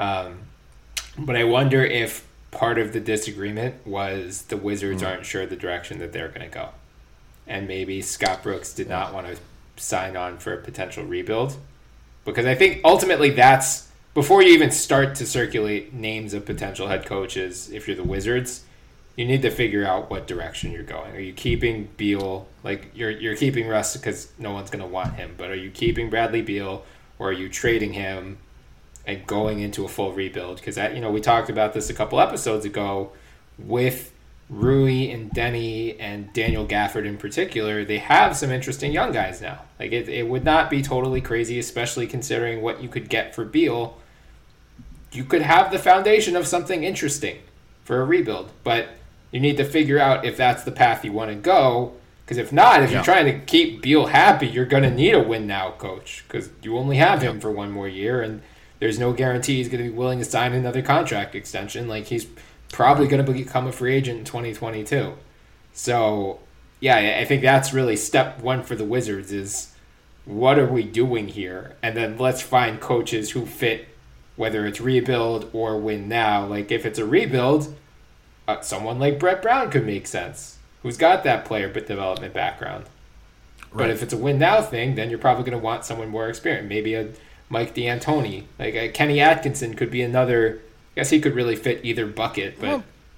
But I wonder if part of the disagreement was the Wizards aren't sure the direction that they're going to go. And maybe Scott Brooks did not want to sign on for a potential rebuild. Because I think ultimately that's, before you even start to circulate names of potential head coaches, if you're the Wizards, you need to figure out what direction you're going. Are you keeping Beal? Like, you're keeping Russ because no one's going to want him. But are you keeping Bradley Beal, or are you trading him and going into a full rebuild? Because we talked about this a couple episodes ago with Rui and Denny and Daniel Gafford in particular. They have some interesting young guys now. Like, it would not be totally crazy, especially considering what you could get for Beal. You could have the foundation of something interesting for a rebuild, but you need to figure out if that's the path you want to go. Because if not, if you're trying to keep Beal happy, you're going to need a win-now coach, because you only have him for one more year, and there's no guarantee he's going to be willing to sign another contract extension. Like, he's probably going to become a free agent in 2022. So, yeah, I think that's really step one for the Wizards is, what are we doing here? And then let's find coaches who fit, whether it's rebuild or win now. Like, if it's a rebuild, someone like Brett Brown could make sense, who's got that player but development background. Right. But if it's a win now thing, then you're probably going to want someone more experienced. Maybe a Mike D'Antoni. Like, a Kenny Atkinson could be another. I guess he could really fit either bucket. But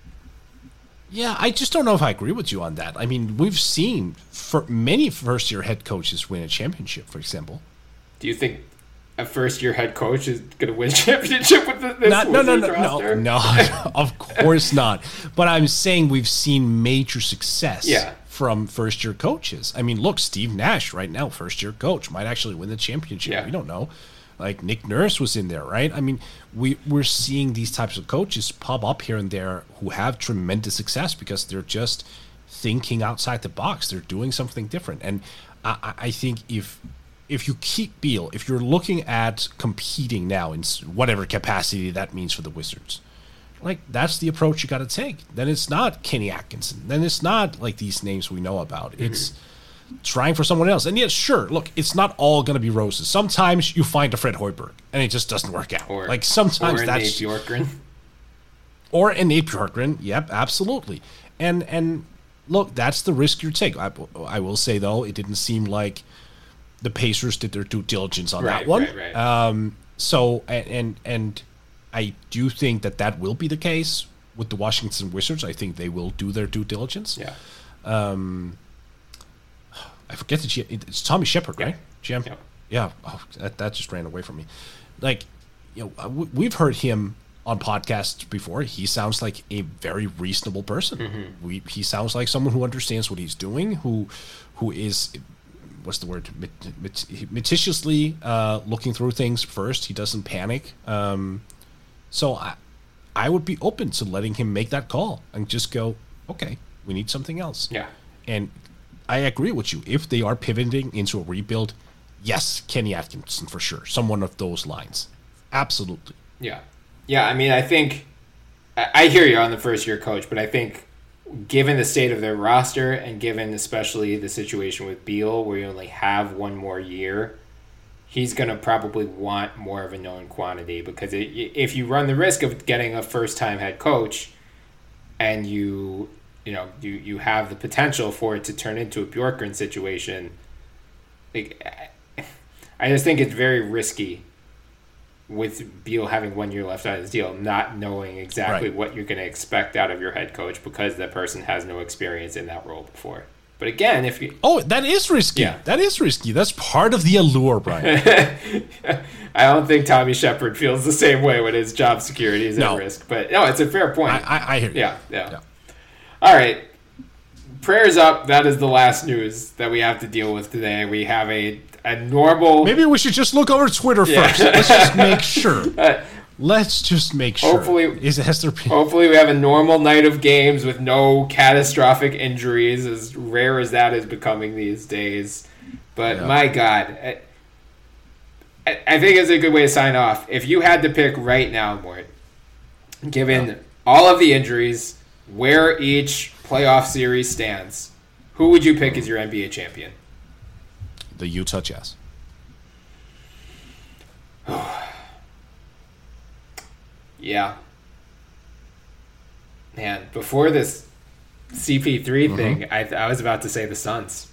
yeah, I just don't know if I agree with you on that. I mean, we've seen for many first-year head coaches win a championship, for example. Do you think a first-year head coach is going to win a championship with this roster? No, of course not. But I'm saying we've seen major success from first-year coaches. I mean, look, Steve Nash right now, first-year coach, might actually win the championship. Yeah. We don't know. Like, Nick Nurse was in there, right? I mean, we're seeing these types of coaches pop up here and there who have tremendous success because they're just thinking outside the box. They're doing something different. And I think if you keep Beal, if you're looking at competing now in whatever capacity that means for the Wizards, like, that's the approach you got to take. Then it's not Kenny Atkinson. Then it's not like these names we know about. Mm-hmm. It's trying for someone else. And yes, sure, look, it's not all going to be roses. Sometimes you find a Fred Hoiberg and it just doesn't work out. Like, sometimes that's Nate Bjorkgren. Or a Nate Bjorkgren. Yep, absolutely. And look, that's the risk you take. I will say, though, it didn't seem like the Pacers did their due diligence on that one. Right. So, and I do think that will be the case with the Washington Wizards. I think they will do their due diligence. Yeah. I forget the GM. It's Tommy Shepard, right? GM. Yeah. Yeah. Oh, that just ran away from me. Like, we've heard him on podcasts before. He sounds like a very reasonable person. Mm-hmm. He sounds like someone who understands what he's doing, who is, what's the word, meticulously looking through things first. He doesn't panic. So I would be open to letting him make that call and just go, okay, we need something else. Yeah. And I agree with you. If they are pivoting into a rebuild, yes, Kenny Atkinson for sure. Someone of those lines. Absolutely. Yeah. Yeah, I mean, I think I hear you on the first-year coach, but I think given the state of their roster and given especially the situation with Beal where you only have one more year, he's going to probably want more of a known quantity because if you run the risk of getting a first-time head coach and you have the potential for it to turn into a Bjorkgren situation, I just think it's very risky with Beal having 1 year left on his deal, not knowing exactly what you're going to expect out of your head coach because that person has no experience in that role before. But again, if you... Oh, that is risky. Yeah. That is risky. That's part of the allure, Brian. I don't think Tommy Shepard feels the same way when his job security is at risk. But no, it's a fair point. I hear you. Yeah. All right. Prayers up. That is the last news that we have to deal with today. We have a normal... Maybe we should just look over Twitter first. Let's just make sure. Let's just make sure. Hopefully we have a normal night of games with no catastrophic injuries, as rare as that is becoming these days. But my God, I think it's a good way to sign off. If you had to pick right now, Mort, given all of the injuries, where each playoff series stands, who would you pick as your NBA champion? The Utah Jazz. Yeah. Man, before this CP3 thing, I was about to say the Suns.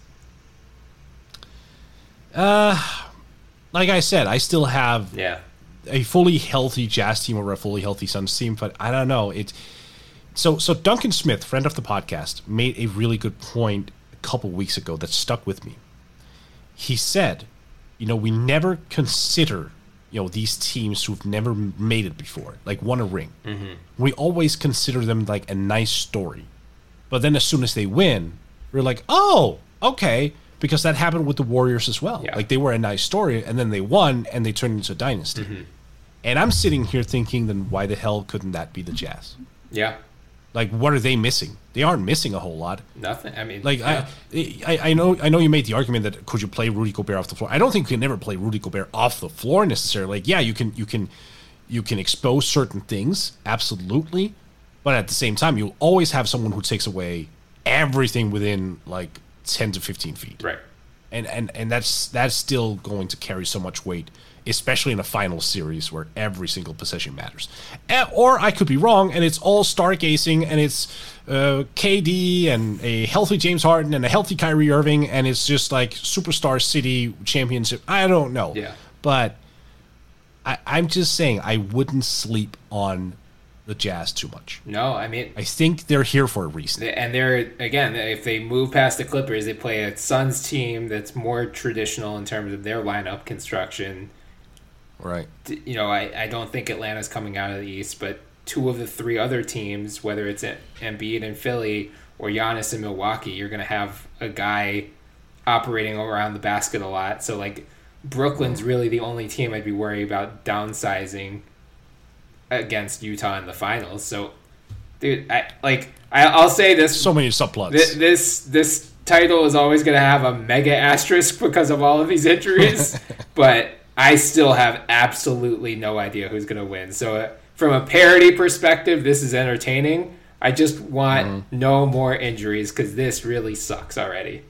Like I said, I still have a fully healthy Jazz team or a fully healthy Suns team, but I don't know. So Duncan Smith, friend of the podcast, made a really good point a couple weeks ago that stuck with me. He said, we never consider, these teams who've never made it before, like won a ring. Mm-hmm. We always consider them like a nice story. But then as soon as they win, we're like, oh, okay, because that happened with the Warriors as well. Yeah. Like they were a nice story, and then they won, and they turned into a dynasty. Mm-hmm. And I'm sitting here thinking, then why the hell couldn't that be the Jazz? Yeah. Like, what are they missing? They aren't missing a whole lot. Nothing. I mean, like I know you made the argument that could you play Rudy Gobert off the floor? I don't think you can ever play Rudy Gobert off the floor necessarily. Like, yeah, you can expose certain things, absolutely, but at the same time, you'll always have someone who takes away everything within like 10 to 15 feet. Right. And that's still going to carry so much weight, especially in a final series where every single possession matters. Or I could be wrong, and it's all stargazing, and it's KD and a healthy James Harden and a healthy Kyrie Irving, and it's just like superstar city championship. I don't know. Yeah. But I'm just saying I wouldn't sleep on the Jazz too much. No, I mean... I think they're here for a reason. And they're, again, if they move past the Clippers, they play a Suns team that's more traditional in terms of their lineup construction. Right. I don't think Atlanta's coming out of the East, but two of the three other teams, whether it's Embiid in Philly or Giannis in Milwaukee, you're going to have a guy operating around the basket a lot. So, like, Brooklyn's really the only team I'd be worried about downsizing against Utah in the finals. So, dude, I'll say this. So many subplots. This title is always going to have a mega asterisk because of all of these injuries, but I still have absolutely no idea who's going to win. So from a parity perspective, this is entertaining. I just want no more injuries because this really sucks already.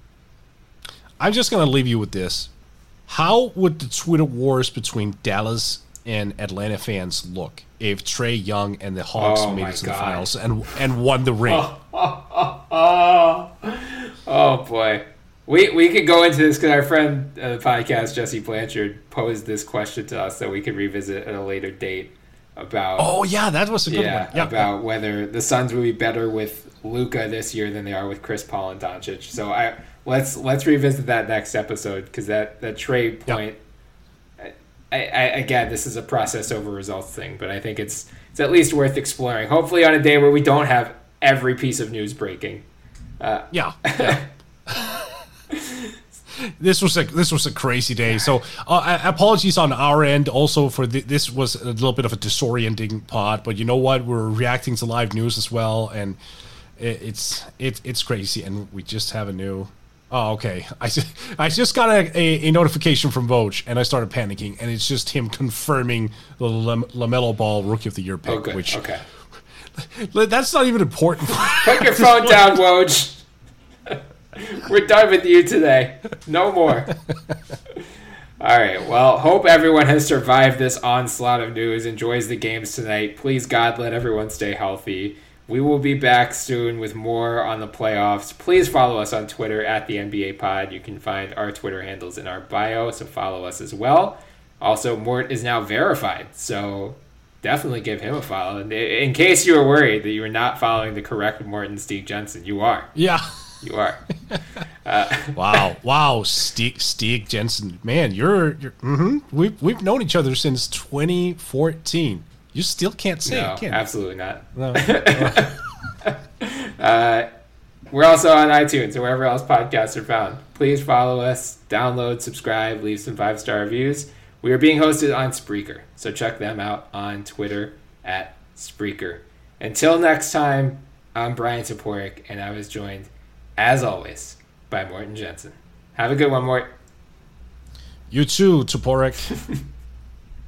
I'm just going to leave you with this. How would the Twitter wars between Dallas and Atlanta fans look if Trae Young and the Hawks made it to the finals and won the ring? Oh boy. We could go into this because our friend the podcast, Jesse Blanchard, posed this question to us that we could revisit at a later date. about. Oh yeah, that was a good one. Yeah, about whether the Suns will be better with Luka this year than they are with Chris Paul and Doncic. So let's revisit that next episode, because that trade point. I again, this is a process over results thing, but I think it's at least worth exploring. Hopefully, on a day where we don't have every piece of news breaking. Yeah. This was a crazy day. So apologies on our end also for this was a little bit of a disorienting pod, but you know what? We're reacting to live news as well, and it's crazy, and we just have a new. Oh, okay. I just got a notification from Woj, and I started panicking, and it's just him confirming the LaMelo Ball Rookie of the Year pick. Oh, good. Which okay. That's not even important. Put your phone down, Woj. We're done with you today. No more. All right. Well, hope everyone has survived this onslaught of news, enjoys the games tonight. Please, God, let everyone stay healthy. We will be back soon with more on the playoffs. Please follow us on Twitter at the NBA Pod. You can find our Twitter handles in our bio, so follow us as well. Also, Mort is now verified, so definitely give him a follow. In case you were worried that you were not following the correct Morton Stieg Jensen, you are. Yeah. You are. Wow, Stieg Jensen, man, you're. We've known each other since 2014. You still can't say no, it, can you? Absolutely not. No. We're also on iTunes or wherever else podcasts are found. Please follow us, download, subscribe, leave some 5-star reviews. We are being hosted on Spreaker, so check them out on Twitter at Spreaker. Until next time, I'm Brian Toporek, and I was joined, as always, by Morton Jensen. Have a good one, Mort. You too, Toporek.